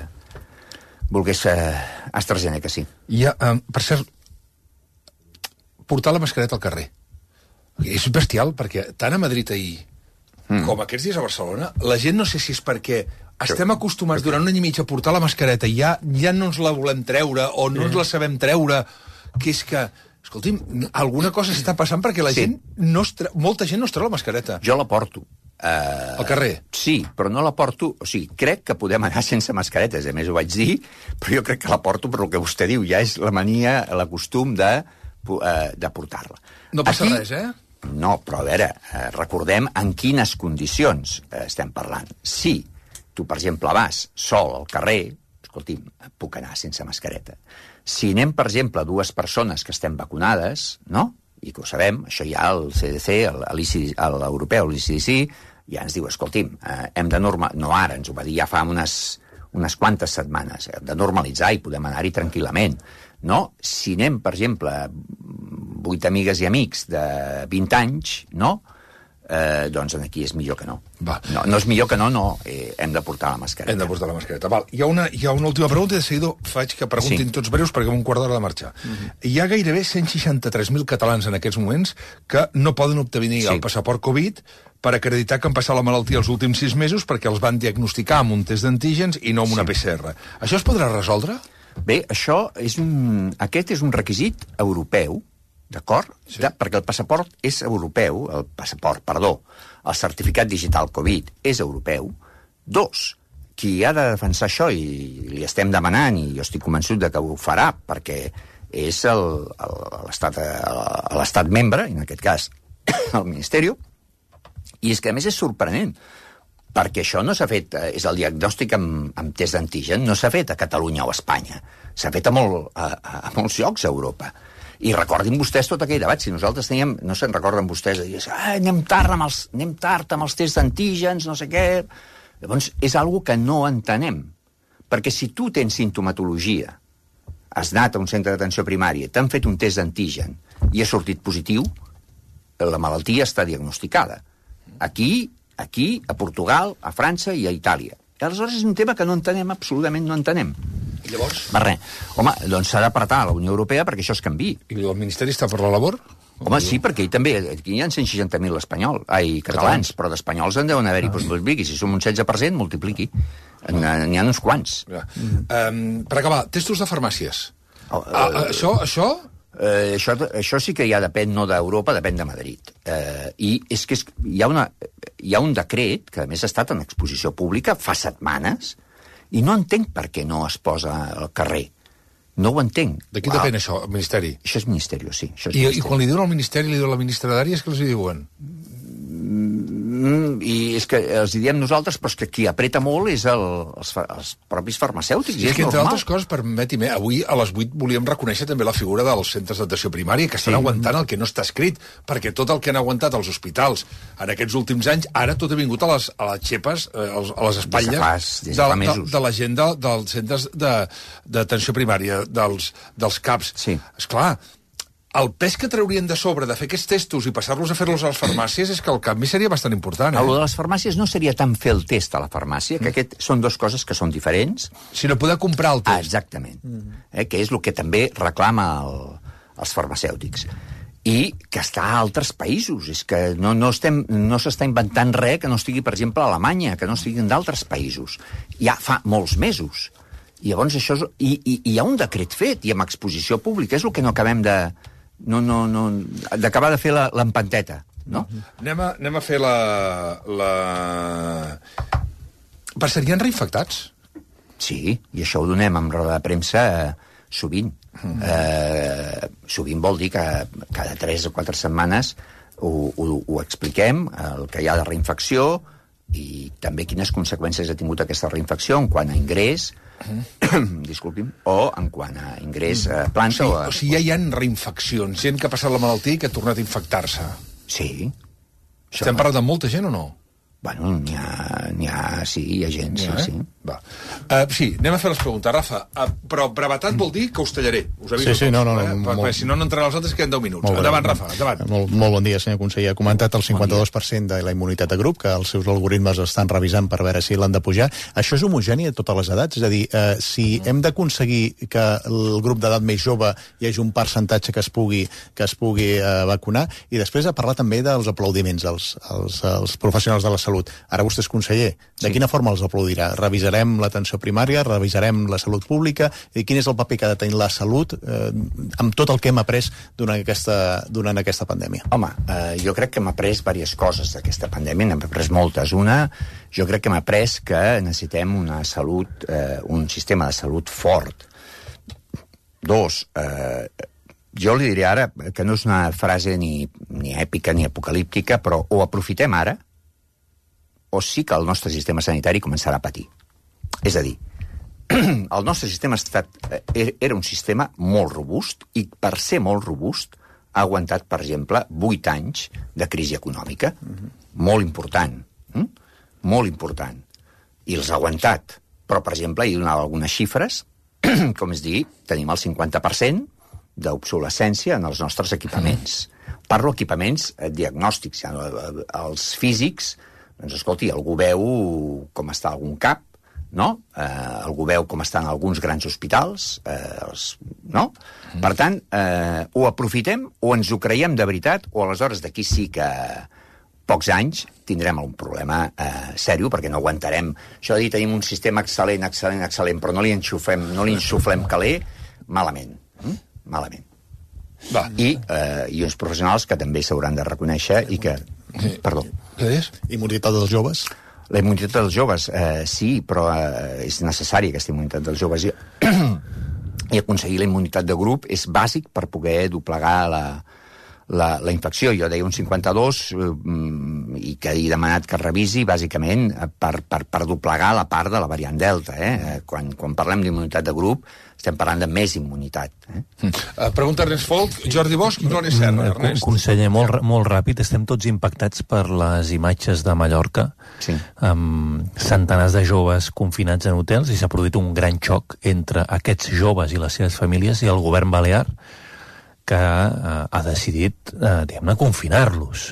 AstraZeneca, sí. Per cert, portar la mascareta al carrer. És bestial, perquè tant a Madrid ahir com aquests dies a Barcelona, la gent no sé si és perquè estem acostumats durant un any i mig a portar la mascareta i ja no ens la volem treure o no ens la sabem treure, que és que, escolti'm, alguna cosa s'està passant perquè la gent molta gent no es treu la mascareta. Jo la porto. Al carrer? Sí, però no la porto... O sigui, crec que podem anar sense mascaretes, a més ho vaig dir, però jo crec que la porto per el que vostè diu, ja és la mania, la costum de portar-la. No passa res, No, però a veure, recordem en quines condicions estem parlant. Si tu, per exemple, vas sol al carrer, escolti'm, puc anar sense mascareta. Si anem, per exemple, 2 persones que estem vacunades, no?, i que ho sabem, això ja el CDC, l'europeu, l'ICDC, ja ens diu, escolti'm, hem de normalitzar, no ara, ens ho va dir ja fa unes quantes setmanes, hem de normalitzar i podem anar-hi tranquil·lament. No? Si anem, per exemple, 8 amigues i amics de 20 anys, no?, doncs aquí és millor que no. Va. No és millor que no, hem de portar la mascareta. Hem de portar la mascareta. Val. Hi ha una última pregunta i de seguida faig que preguntin tots breus perquè un quart d'hora de marxar. Hi ha gairebé 163.000 catalans en aquests moments que no poden obtenir el passaport Covid per acreditar que han passat la malaltia els últims 6 mesos perquè els van diagnosticar amb un test d'antígens i no amb una PCR. Això es podrà resoldre? Bé, aquest és un requisit europeu, d'acord? Sí. Perquè el passaport és europeu, el certificat digital Covid és europeu. 2, qui ha de defensar això, i li estem demanant, i jo estic convençut de que ho farà, perquè és l'estat membre, en aquest cas el Ministeri, i és que a més és sorprenent, perquè això no s'ha fet, és el diagnòstic amb test d'antigen, no s'ha fet a Catalunya o a Espanya, s'ha fet a molts llocs a Europa. I recordin vostès tot aquell debat, si nosaltres teníem, no se'n recorden vostès, de dir, anem tard amb els tests d'antígens, no sé què. Llavors, és algo que no entenem, perquè si tu tens sintomatologia, has anat a un centre d'atenció primària, t'han fet un test d'antigen i ha sortit positiu, la malaltia està diagnosticada. Aquí, a Portugal, a França i a Itàlia. I aleshores és un tema que no entenem, absolutament no entenem. I llavors? Va res. Home, doncs s'ha d'apretar a la Unió Europea perquè això es canviï. I el Ministeri està per la labor? Home, sí, perquè aquí hi ha 160.000 catalans, però d'espanyols en deuen haver-hi, doncs multipliqui. Si som un 16%, multipliqui. N'hi ha uns quants. Per acabar, testos de farmàcies. Això sí que ja depèn no d'Europa, depèn de Madrid. I és que hi ha un decret, que a més ha estat en exposició pública fa setmanes, i no entenc per què no es posa al carrer. No ho entenc. De qui depèn això, el Ministeri? Això és Ministeri, sí. I quan li diuen al Ministeri, li diuen a la ministra d'Àrees, què els diuen? I és que els diem nosaltres, però és que qui apreta molt és els propis farmacèutics. És que, entre altres coses, permeti'm, avui a les 8 volíem reconèixer també la figura dels centres d'atenció primària, que estan aguantant el que no està escrit, perquè tot el que han aguantat els hospitals en aquests últims anys, ara tot ha vingut a les xepes, a les espatlles de la gent dels centres d'atenció primària, dels CAPs. Sí. Esclar, el pes que traurien de sobre de fer aquests testos i passar-los a fer-los a les farmàcies és que el canvi seria bastant important. El de les farmàcies no seria tant fer el test a la farmàcia, que són dues coses que són diferents. Sinó poder comprar el test. Exactament. Que és el que també reclama els farmacèutics. I que està a altres països. És que no s'està inventant res que no estigui, per exemple, a Alemanya, que no estigui en d'altres països. Ja fa molts mesos. I llavors això hi ha un decret fet, i amb exposició pública. És el que no acabem d'acabar de fer l'empanteta, no? Anem a fer Per serien reinfectats? Sí, i això ho donem en roda de premsa sovint. Sovint vol dir que cada 3 o 4 setmanes ho expliquem, el que hi ha de reinfecció, i també quines conseqüències ha tingut aquesta reinfecció en quant a ingrés, disculpi'm, o en quant a ingrés planta o sigui, ja hi ha reinfeccions, gent que ha passat la malaltia i que ha tornat a infectar-se. Sí. Estem parlant de molta gent o no? Bueno, hi ha gent, sí. Va. Sí, anem a fer les preguntes, Rafa. Però brevetat vol dir que us tallaré. Us aviso. Sí, no. Perquè si no entraran els altres, queden 10 minuts. Endavant, Rafa, endavant. Molt bon dia, senyor conseller. Ha comentat el 52% de la immunitat de grup, que els seus algoritmes estan revisant per veure si l'han de pujar. Això és homogeni a totes les edats? És a dir, si hem d'aconseguir que el grup d'edat més jove hi hagi un percentatge que es pugui vacunar, i després ha parlat també dels aplaudiments als professionals de la salut. Ara vostè és conseller. De quina forma els aplaudirà? Revisarem l'atenció primària, revisarem la salut pública, i quin és el paper que ha de tenir la salut amb tot el que hem après durant aquesta pandèmia? Home, jo crec que hem après diverses coses d'aquesta pandèmia, n'hem après moltes. Una, jo crec que hem après que necessitem una salut, un sistema de salut fort. 2, jo li diré ara, que no és una frase ni èpica ni apocalíptica, però o aprofitem ara, o sí que el nostre sistema sanitari començarà a patir. És a dir, el nostre sistema era un sistema molt robust, i per ser molt robust ha aguantat, per exemple, 8 anys de crisi econòmica. Molt important. Molt important. I els ha aguantat. Però, per exemple, hi donava algunes xifres, com és dir, tenim el 50% d'obsolescència en els nostres equipaments. parlo equipaments diagnòstics, els físics, doncs escolti, algú veu com està algun cap, no? Algú veu com estan alguns grans hospitals, no? Per tant, o aprofitem o ens ho creiem de veritat, o aleshores d'aquí sí que pocs anys tindrem un problema sèrio, perquè no aguantarem. Això de dir, tenim un sistema excel·lent, però no li enxuflem caler, malament. Malament. I uns professionals que també s'hauran de reconèixer i que... Perdó. Què deies? Immunitat dels joves? La immunitat dels joves, sí, però és necessària aquesta immunitat dels joves. I aconseguir la immunitat de grup és bàsic per poder doblegar la infecció. Jo deia un 52 i que he demanat que revisi, bàsicament, per doblegar la part de la variant Delta. Quan parlem d'immunitat de grup, estem parlant de més immunitat. Pregunta Ernest Folk, Jordi Bosch i Glòria Serra. Ernest. Conseller, molt ràpid, estem tots impactats per les imatges de Mallorca, amb centenars de joves confinats en hotels, i s'ha produït un gran xoc entre aquests joves i les seves famílies i el govern balear, que ha decidit, diguem-ne, confinar-los.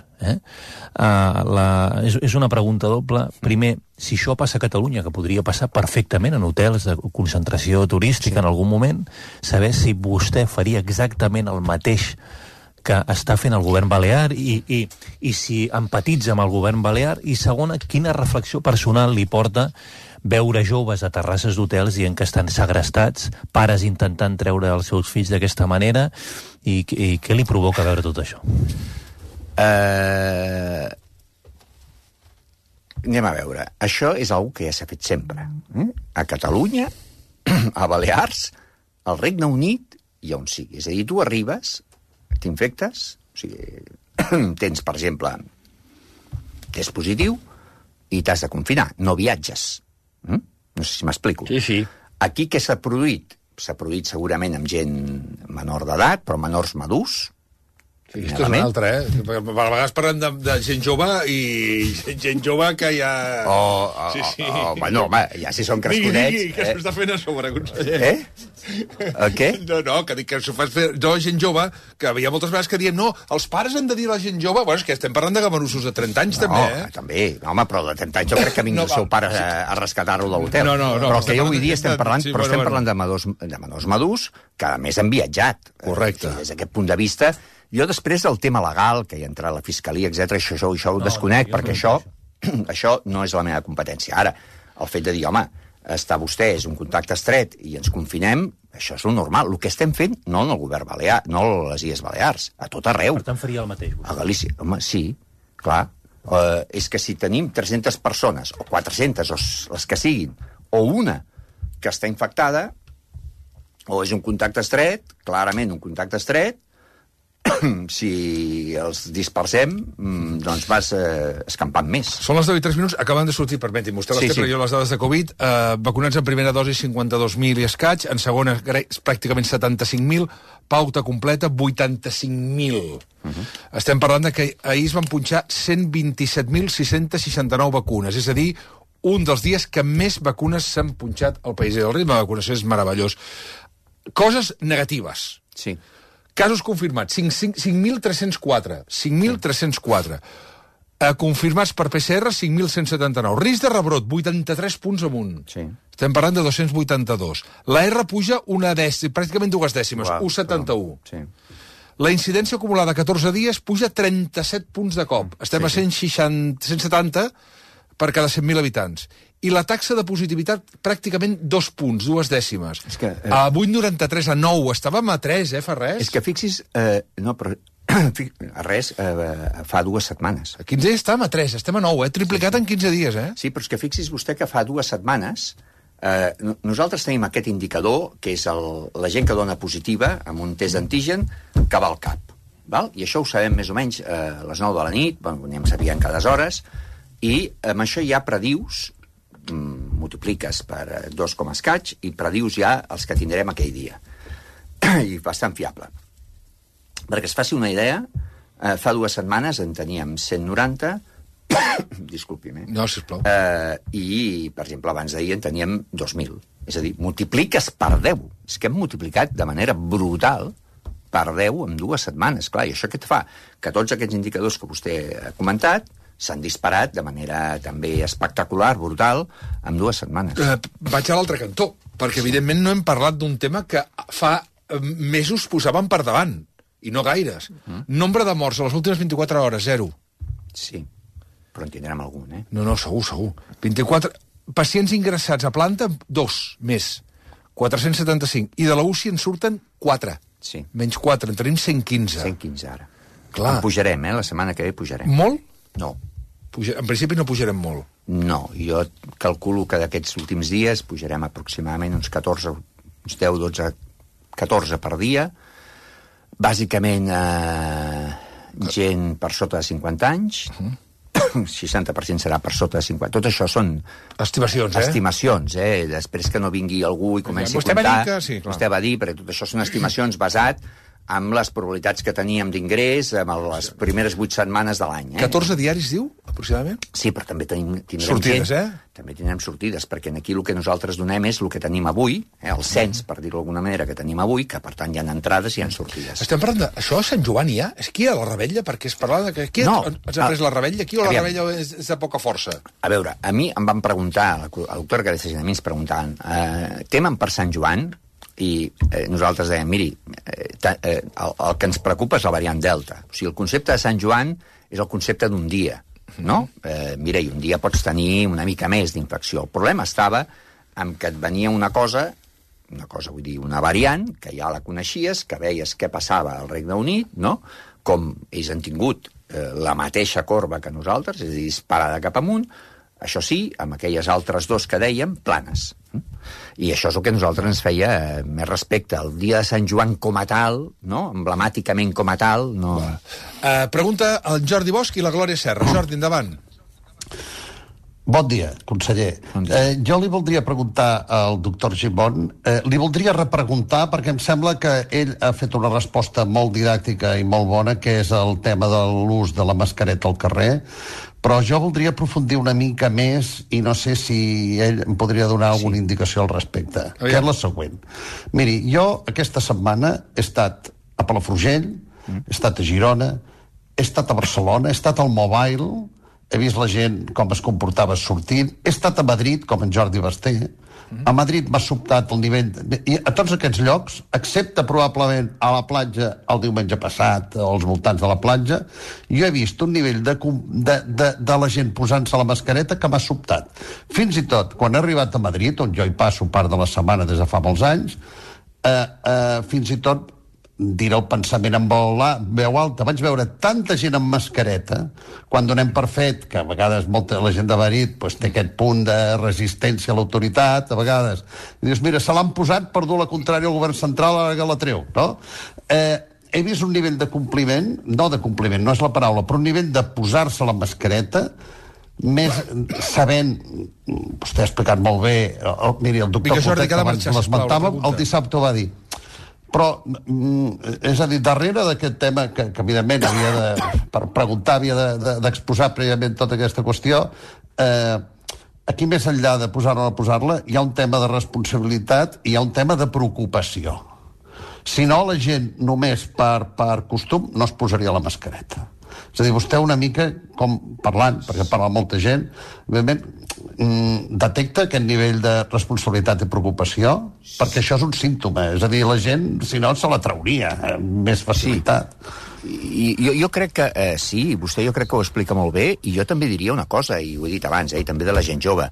És una pregunta doble. Primer, si això passa a Catalunya, que podria passar perfectament en hotels de concentració turística en algun moment, saber si vostè faria exactament el mateix que està fent el govern balear i si empatitza amb el govern balear, i segona, quina reflexió personal li porta veure joves a terrasses d'hotels dient que estan segrestats, pares intentant treure els seus fills d'aquesta manera, i què li provoca veure tot això? Anem a veure. Això és una que ja s'ha fet sempre. A Catalunya, a Balears, al Regne Unit i on sigui. És a dir, tu arribes, t'infectes, o sigui, tens, per exemple, test positiu i t'has de confinar. No viatges. No sé si m'explico. Sí. Aquí què s'ha produït? S'ha produït segurament amb gent menor d'edat, però menors madurs. Sí, això és una altra, A vegades parlem de gent jove i gent jove que ja... Bueno, home, ja si són crescudets... Digui, que s'ho està fent a sobre, conseller. El què? No, que dic que s'ho fas fer... No, gent jove, que hi ha moltes vegades que diem, no, els pares han de dir a la gent jove... Bueno, és que estem parlant de gamarussos de 30 anys, també, també. Home, però de 30 anys jo crec que vingui el seu pare a rescatar-lo de l'hotel. No. Però el que jo vull dir, estem parlant de menors madurs que, a més, han viatjat. Correcte. Des d'aquest punt de vista... Jo després del tema legal, que hi ha entrat la Fiscalia, etc., això ho desconec, perquè això no és la meva competència. Ara, el fet de dir, home, està vostè, és un contacte estret i ens confinem, això és lo normal. El que estem fent, no en el govern balear, no a les Illes Balears, a tot arreu. Per tant, faria el mateix. A Galícia, home, sí, clar. És que si tenim 300 persones, o 400, o les que siguin, o una que està infectada, o és un contacte estret, clarament un contacte estret, si els dispersem, doncs vas escampant més. Són les 10:03, acaben de sortir, permeti'm, vostè les té, però jo les dades de Covid, vacunats en primera dosi 52.000 i escaig, en segona pràcticament 75.000, pauta completa 85.000. Estem parlant de que ahir es van punxar 127.669 vacunes, és a dir, un dels dies que més vacunes s'han punxat al país. El ritme de vacunació és meravellós. Coses negatives. Sí. Casos confirmats, 5.304. 5.304. Confirmats per PCR, 5.179. Risc de rebrot, 83 punts amunt. Sí. Estem parlant de 282. La R puja pràcticament 2 dècimes, 1,71. Sí. La incidència acumulada a 14 dies puja 37 punts de cop. Estem a 170 per cada 100.000 habitants. I la taxa de positivitat pràcticament 2 punts, 2 dècimes. A 8,93, a 9, estàvem a 3, fa res? És que fixis... no, però... res, fa 2 setmanes. A 15 dies estàvem a 3, estem a 9, triplicat en 15 dies, Sí, però és que fixis vostè que fa 2 setmanes nosaltres tenim aquest indicador, que és la gent que dona positiva amb un test d'antigen que va al cap. Val? I això ho sabem més o menys a les 9 de la nit, bueno, anem sabent cada hores, i amb això ja predius, multipliques per 2 com escaig i predius ja els que tindrem aquell dia. I bastant fiable. Perquè es faci una idea, fa 2 setmanes en teníem 190, disculpi'm, No, sisplau. I, per exemple, abans d'ahir en teníem 2.000. És a dir, multipliques per 10. És que hem multiplicat de manera brutal per 10 en 2 setmanes. Clar, i això què et fa? Que tots aquests indicadors que vostè ha comentat s'han disparat de manera també espectacular, brutal, en 2 setmanes. Vaig a l'altre cantó, perquè evidentment no hem parlat d'un tema que fa mesos posàvem per davant, i no gaires. Nombre de morts a les últimes 24 hores, 0. Sí, però en tindrem algun, eh? No, segur. 24... Pacients ingressats a planta, 2 més. 475. I de la UCI en surten 4. Sí. Menys 4, en tenim 115. 115 ara. Clar. En pujarem, la setmana que ve pujarem. Molt? No. En principi no pujarem molt. No, jo calculo que d'aquests últims dies pujarem aproximadament uns 14, uns 10, 12, 14 per dia. Bàsicament gent per sota de 50 anys, 60% serà per sota de 50. Tot això són estimacions, estimacions, Després que no vingui algú i comenci a comptar... Va dir que sí, clar. Vostè va dir, perquè tot això són estimacions basat amb les probabilitats que teníem d'ingrés amb les primeres 8 setmanes de l'any. 14 diaris, diu, aproximadament? Sí, però també tindrem sortides, gent, també tindrem sortides, perquè aquí el que nosaltres donem és el que tenim avui, el cens, per dir-ho d'alguna manera, que tenim avui, que per tant hi ha entrades i hi ha sortides. Estem parlant d'això a Sant Joan ja? És qui a la Rebella? Perquè es parlava que... Qui has après la Rebella? Qui o la Rebella és de poca força? A veure, a mi em van preguntar, el doctor Garcés i a mi ens preguntaven, temen per Sant Joan? I nosaltres dèiem, miri, el que ens preocupa és la variant Delta. O sigui, el concepte de Sant Joan és el concepte d'un dia, no? Mira, i un dia pots tenir una mica més d'infecció. El problema estava en que et venia una cosa, vull dir, una variant, que ja la coneixies, que veies què passava al Regne Unit, no? Com ells han tingut la mateixa corba que nosaltres, és a dir, disparada cap amunt, això sí, amb aquelles altres 2 que dèiem, planes. I això és el que a nosaltres ens feia més respecte. El dia de Sant Joan com a tal, no? Emblemàticament com a tal, no... Pregunta el Jordi Bosch i la Glòria Serra. Jordi, endavant. Bon dia, conseller. Bon dia. Jo li voldria preguntar al doctor Gimón, li voldria repreguntar, perquè em sembla que ell ha fet una resposta molt didàctica i molt bona, que és el tema de l'ús de la mascareta al carrer, però jo voldria aprofundir una mica més i no sé si ell em podria donar alguna indicació al respecte, que és la següent. Miri, jo aquesta setmana he estat a Palafrugell, he estat a Girona, he estat a Barcelona, he estat al Mobile, he vist la gent com es comportava sortint, he estat a Madrid, com en Jordi Basté, a Madrid m'ha sobtat el nivell... I a tots aquests llocs, excepte probablement a la platja el diumenge passat, als voltants de la platja, jo he vist un nivell de la gent posant-se la mascareta que m'ha sobtat. Fins i tot, quan he arribat a Madrid, on jo hi passo part de la setmana des de fa molts anys, fins i tot diré el pensament amb veu alta. Vaig veure tanta gent amb mascareta, quan donem per fet, que a vegades molta la gent de Madrid pues, té aquest punt de resistència a l'autoritat, a vegades, i dius, mira, se l'han posat per dur la contrària al govern central, ara que la treu, no? He vist un nivell de compliment, no de compliment, no és la paraula, però un nivell de posar-se la mascareta, més sabent, vostè ha explicat molt bé, miri, el doctor Cotet, que abans l'esmentàvem, el dissabte ho va dir. Però, és a dir, darrere d'aquest tema, que evidentment havia per preguntar, havia d'exposar prèviament tota aquesta qüestió, aquí més enllà de posar-la o no posar-la, hi ha un tema de responsabilitat i hi ha un tema de preocupació. Si no, la gent només per costum no es posaria la mascareta. És a dir, vostè una mica, com parlant, perquè parla molta gent, evidentment, detecta aquest nivell de responsabilitat i preocupació, perquè això és un símptoma. És a dir, la gent, si no, se la trauria amb més facilitat. Sí. Jo crec que, sí, vostè jo crec que ho explica molt bé, i jo també diria una cosa, i ho he dit abans, i també de la gent jove.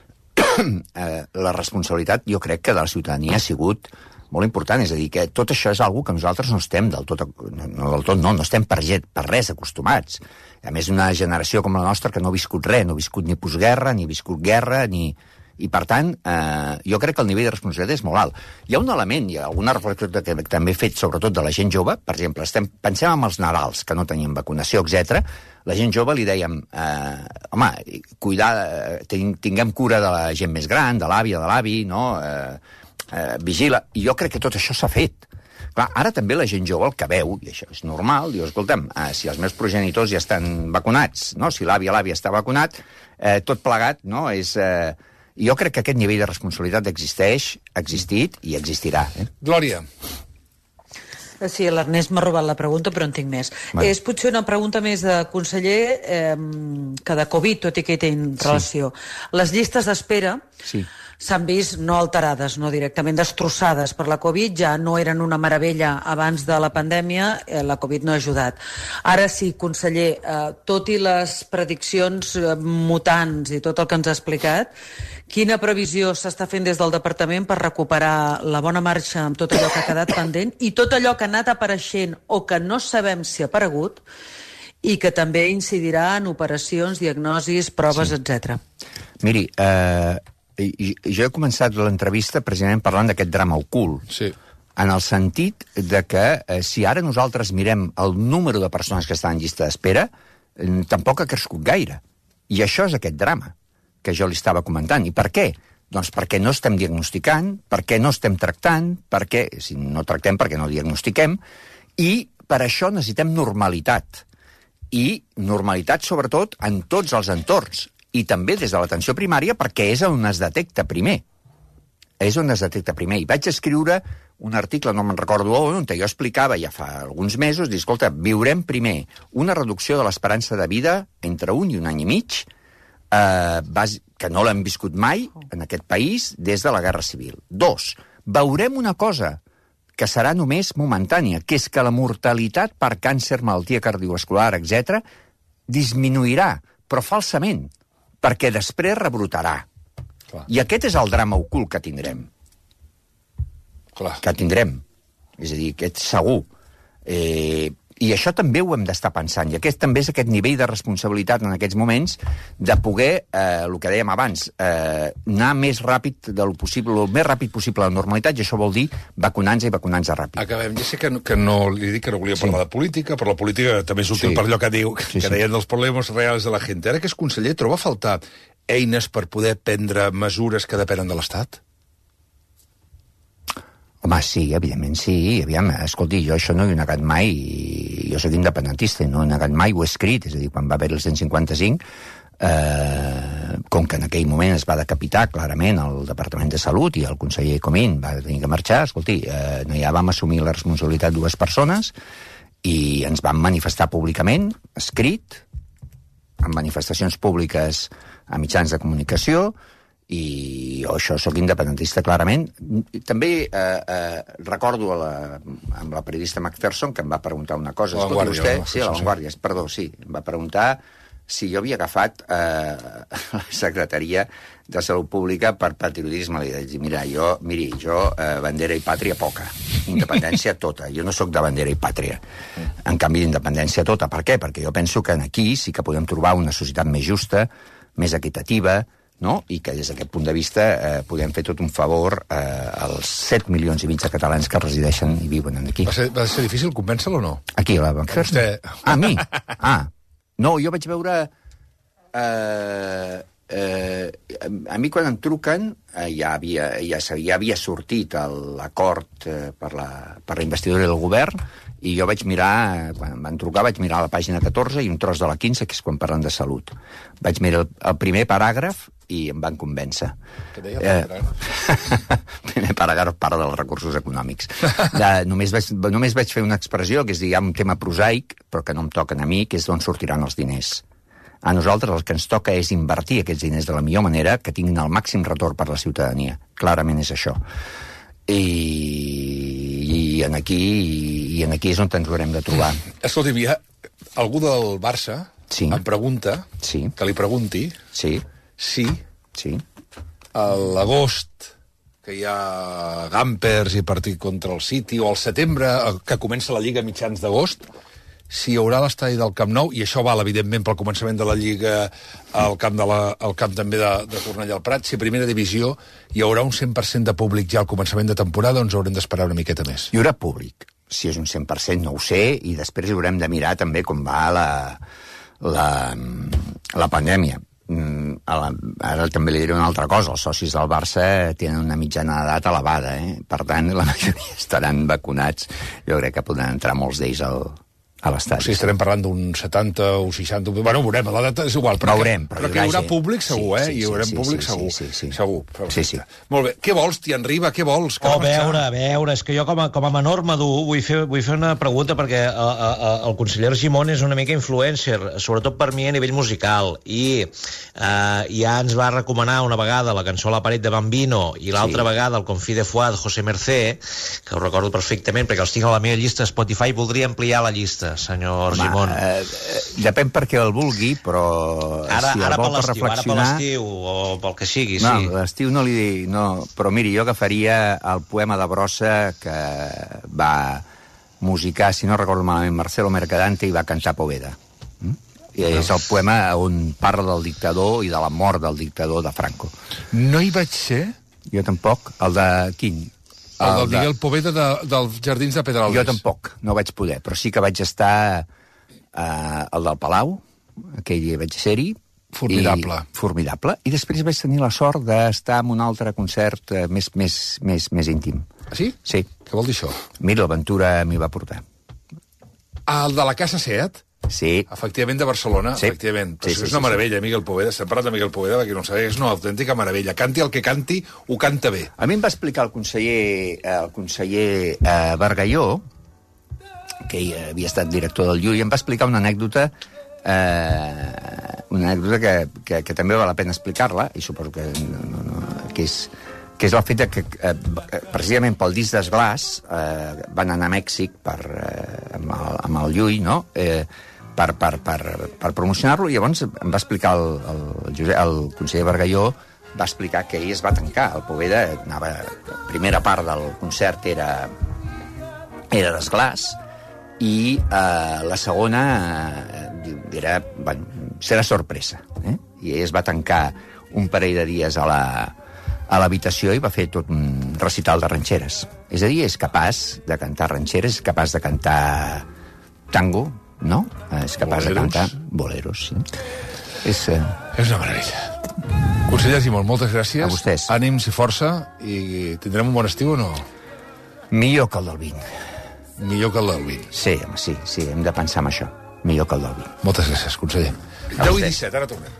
La responsabilitat, jo crec que de la ciutadania ha sigut molt important, és a dir, que tot això és algo que nosaltres no estem del tot, no estem per res acostumats. A més, una generació com la nostra que no ha viscut res, no ha viscut ni postguerra, ni ha viscut guerra, i per tant, jo crec que el nivell de responsabilitat és molt alt. Hi ha un element, hi ha alguna reflexió que també he fet, sobretot de la gent jove, per exemple, pensem en els Nadals, que no tenien vacunació, etc. La gent jove li dèiem, home, tinguem cura de la gent més gran, de l'àvia, de l'avi, no?, vigila, i jo crec que tot això s'ha fet. Clar, ara també la gent jove el que veu, i això és normal, diu, escolta'm, si els meus progenitors ja estan vacunats, no? Si l'àvia està vacunat, tot plegat, no? Jo crec que aquest nivell de responsabilitat existeix, ha existit i existirà. Glòria. Sí, l'Ernest m'ha robat la pregunta, però en tinc més. És potser una pregunta més de conseller que de Covid, tot i que hi té relació. Les llistes d'espera s'han vist no alterades, no directament destrossades per la Covid, ja no eren una meravella abans de la pandèmia, la Covid no ha ajudat. Ara sí, conseller, tot i les prediccions mutants i tot el que ens ha explicat, quina previsió s'està fent des del departament per recuperar la bona marxa amb tot allò que ha quedat pendent i tot allò que ha anat apareixent o que no sabem si ha aparegut i que també incidirà en operacions, diagnosis, proves, etc. Miri, jo he començat l'entrevista precisament parlant d'aquest drama ocult. Sí. En el sentit de que si ara nosaltres mirem el número de persones que estan en llista d'espera, tampoc ha crescut gaire. I això és aquest drama que jo li estava comentant. I per què? Doncs perquè no estem diagnosticant, perquè no estem tractant, perquè, si no tractem, perquè no diagnostiquem, i per això necessitem normalitat. I normalitat, sobretot, en tots els entorns. I també des de l'atenció primària, perquè és on es detecta primer. És on es detecta primer. I vaig escriure un article, no me'n recordo on jo explicava ja fa alguns mesos, dir, escolta, viurem primer una reducció de l'esperança de vida entre 1 i 1 any i mig, que no l'hem viscut mai en aquest país des de la Guerra Civil. 2, veurem una cosa que serà només momentània, que és que la mortalitat per càncer, malaltia cardiovascular, etc., disminuirà, però falsament, perquè després rebrotarà. Clar. I aquest és el drama ocult que tindrem. Clar. Que tindrem. És a dir, aquest segur. I això també ho hem d'estar pensant, i aquest també és aquest nivell de responsabilitat en aquests moments de poder, el que dèiem abans, anar més ràpid del possible, el més ràpid possible a la normalitat, i això vol dir vacunant-se i vacunant-se ràpid. Acabem. Ja sé que no li dic que no volia parlar de política, però la política també és útil per allò que diu, que deien dels problemes reals de la gent. Ara que és conseller, troba a faltar eines per poder prendre mesures que depenen de l'Estat? Home, sí, evidentment sí. Aviam, escolti, jo això no hi he negat mai, jo soc independentista i no he negat mai, ho he escrit, és a dir, quan va haver el 155, com que en aquell moment es va decapitar clarament el Departament de Salut i el conseller Comín va tenir que marxar, escolti, ja vam assumir la responsabilitat 2 persones i ens vam manifestar públicament, escrit, en manifestacions públiques a mitjans de comunicació, i jo això sóc independentista clarament. També recordo amb la periodista Macpherson que em va preguntar una cosa. Escolti, vostè, sí, a La Vanguardia, perdó, sí, em va preguntar si jo havia agafat la Secretaria de Salut Pública per patriotisme. Li vaig dir, jo bandera i pàtria poca, independència tota. Jo no sóc de bandera i pàtria, en canvi d'independència tota. Per què? Perquè jo penso que aquí sí que podem trobar una societat més justa, més equitativa, no? I que des d'aquest punt de vista podem fer tot un favor als 7 milions i mig de catalans que resideixen i viuen aquí. Va ser difícil convèncer-lo o no? Aquí, a la Banquerson? Vostè... A mi? No, jo vaig veure... a mi quan em truquen ja havia sortit l'acord per la investidura del govern i jo vaig mirar, quan em van trucar vaig mirar la pàgina 14 i un tros de la 15, que és quan parlen de salut. Vaig mirar el primer paràgraf i em van convèncer. Què deia el paràgraf? El primer paràgraf parla dels recursos econòmics. Només vaig fer una expressió, que és dir, hi ha un tema prosaic, però que no em toquen a mi, que és d'on sortiran els diners. A nosaltres el que ens toca és invertir aquests diners de la millor manera, que tinguin el màxim retorn per la ciutadania. Clarament és això. I en aquí és on ens haurem de trobar. Escolti'm, hi ha algú del Barça em pregunta, que li pregunti si a l'agost que hi ha Gampers i partit contra el City, o al setembre, que comença la Lliga a mitjans d'agost, si hi haurà l'estadi del Camp Nou, i això val, evidentment, pel començament de la Lliga al camp també de Cornellà al Prat, si a primera divisió hi haurà un 100% de públic ja al començament de temporada, o ens haurem d'esperar una miqueta més? Hi haurà públic. Si és un 100% no ho sé, i després haurem de mirar també com va la pandèmia. Ara també li diré una altra cosa, els socis del Barça tenen una mitjana d'edat elevada, per tant la majoria estaran vacunats. Jo crec que podran entrar molts d'ells a l'estadi. O sigui, estarem parlant d'un 70 o 60... Bueno, ho veurem, la data és igual. Però veurem. Però que hi haurà públic segur, Hi haurà públic segur. Segur. Sí. Molt bé. Què vols, Tian Riba? Què vols? A veure, és que jo com a menor madur vull fer una pregunta, perquè el conseller Argimon és una mica influencer, sobretot per mi a nivell musical, i ja ens va recomanar una vegada la cançó La paret de Bambino i l'altra vegada el Confí de Fuad, José Mercé, que ho recordo perfectament perquè els tinc a la meva llista Spotify. Voldria ampliar la llista, senyor Argimon. Depèn perquè el vulgui, però ara si el vol per reflexionar... Ara per l'estiu o pel que sigui, no, sí. L'estiu no li dic... No, però miri, jo agafaria el poema de Brossa que va musicar, si no recordo malament, Marcelo Mercadante i va cantar Poveda. I és el poema on parla del dictador i de la mort del dictador de Franco. No hi vaig ser? Jo tampoc. El de quin? El del Miguel Poveda dels Jardins de Pedralbes. Jo tampoc, no vaig poder, però sí que vaig estar al del Palau, aquell dia vaig ser-hi. Formidable. I després vaig tenir la sort d'estar en un altre concert més íntim. Ah, sí? Sí. Què vol dir això? Mira, l'Aventura m'hi va portar. El de la Casa Seat? Sí. Efectivament, de Barcelona, sí. Efectivament. Però és una meravella, Miguel Poveda. Estem parlant de Miguel Poveda, perquè no ho sabeu, és una autèntica meravella. Canti el que canti, ho canta bé. A mi em va explicar el conseller Bargalló, que havia estat director del Llull, i em va explicar una anècdota que també val la pena explicar-la, i suposo que és el fet que precisament pel disc d'Esglàs van anar a Mèxic amb el Llull, no?, per promocionar-lo, i llavors em va explicar el conseller Bargalló, va explicar que ell es va tancar. El Poveda anava... La primera part del concert era d'Esglàs, i la segona era... Bueno, serà sorpresa, I ell es va tancar un parell de dies a l'habitació i va fer tot un recital de ranxeres. És a dir, és capaç de cantar ranxeres, és capaç de cantar tango, no? És capaç de cantar boleros, sí. És una meravella. Conseller Argimon, moltes gràcies. A vostès. Ànims i força, i tindrem un bon estiu o no? Millor que el del 20. Millor que el del 20. Sí, home, sí, hem de pensar en això. Millor que el del 20. Moltes gràcies, conseller. 10:17, ara tornem.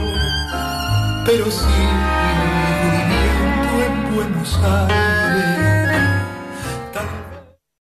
Pero sigo viviendo en Buenos Aires.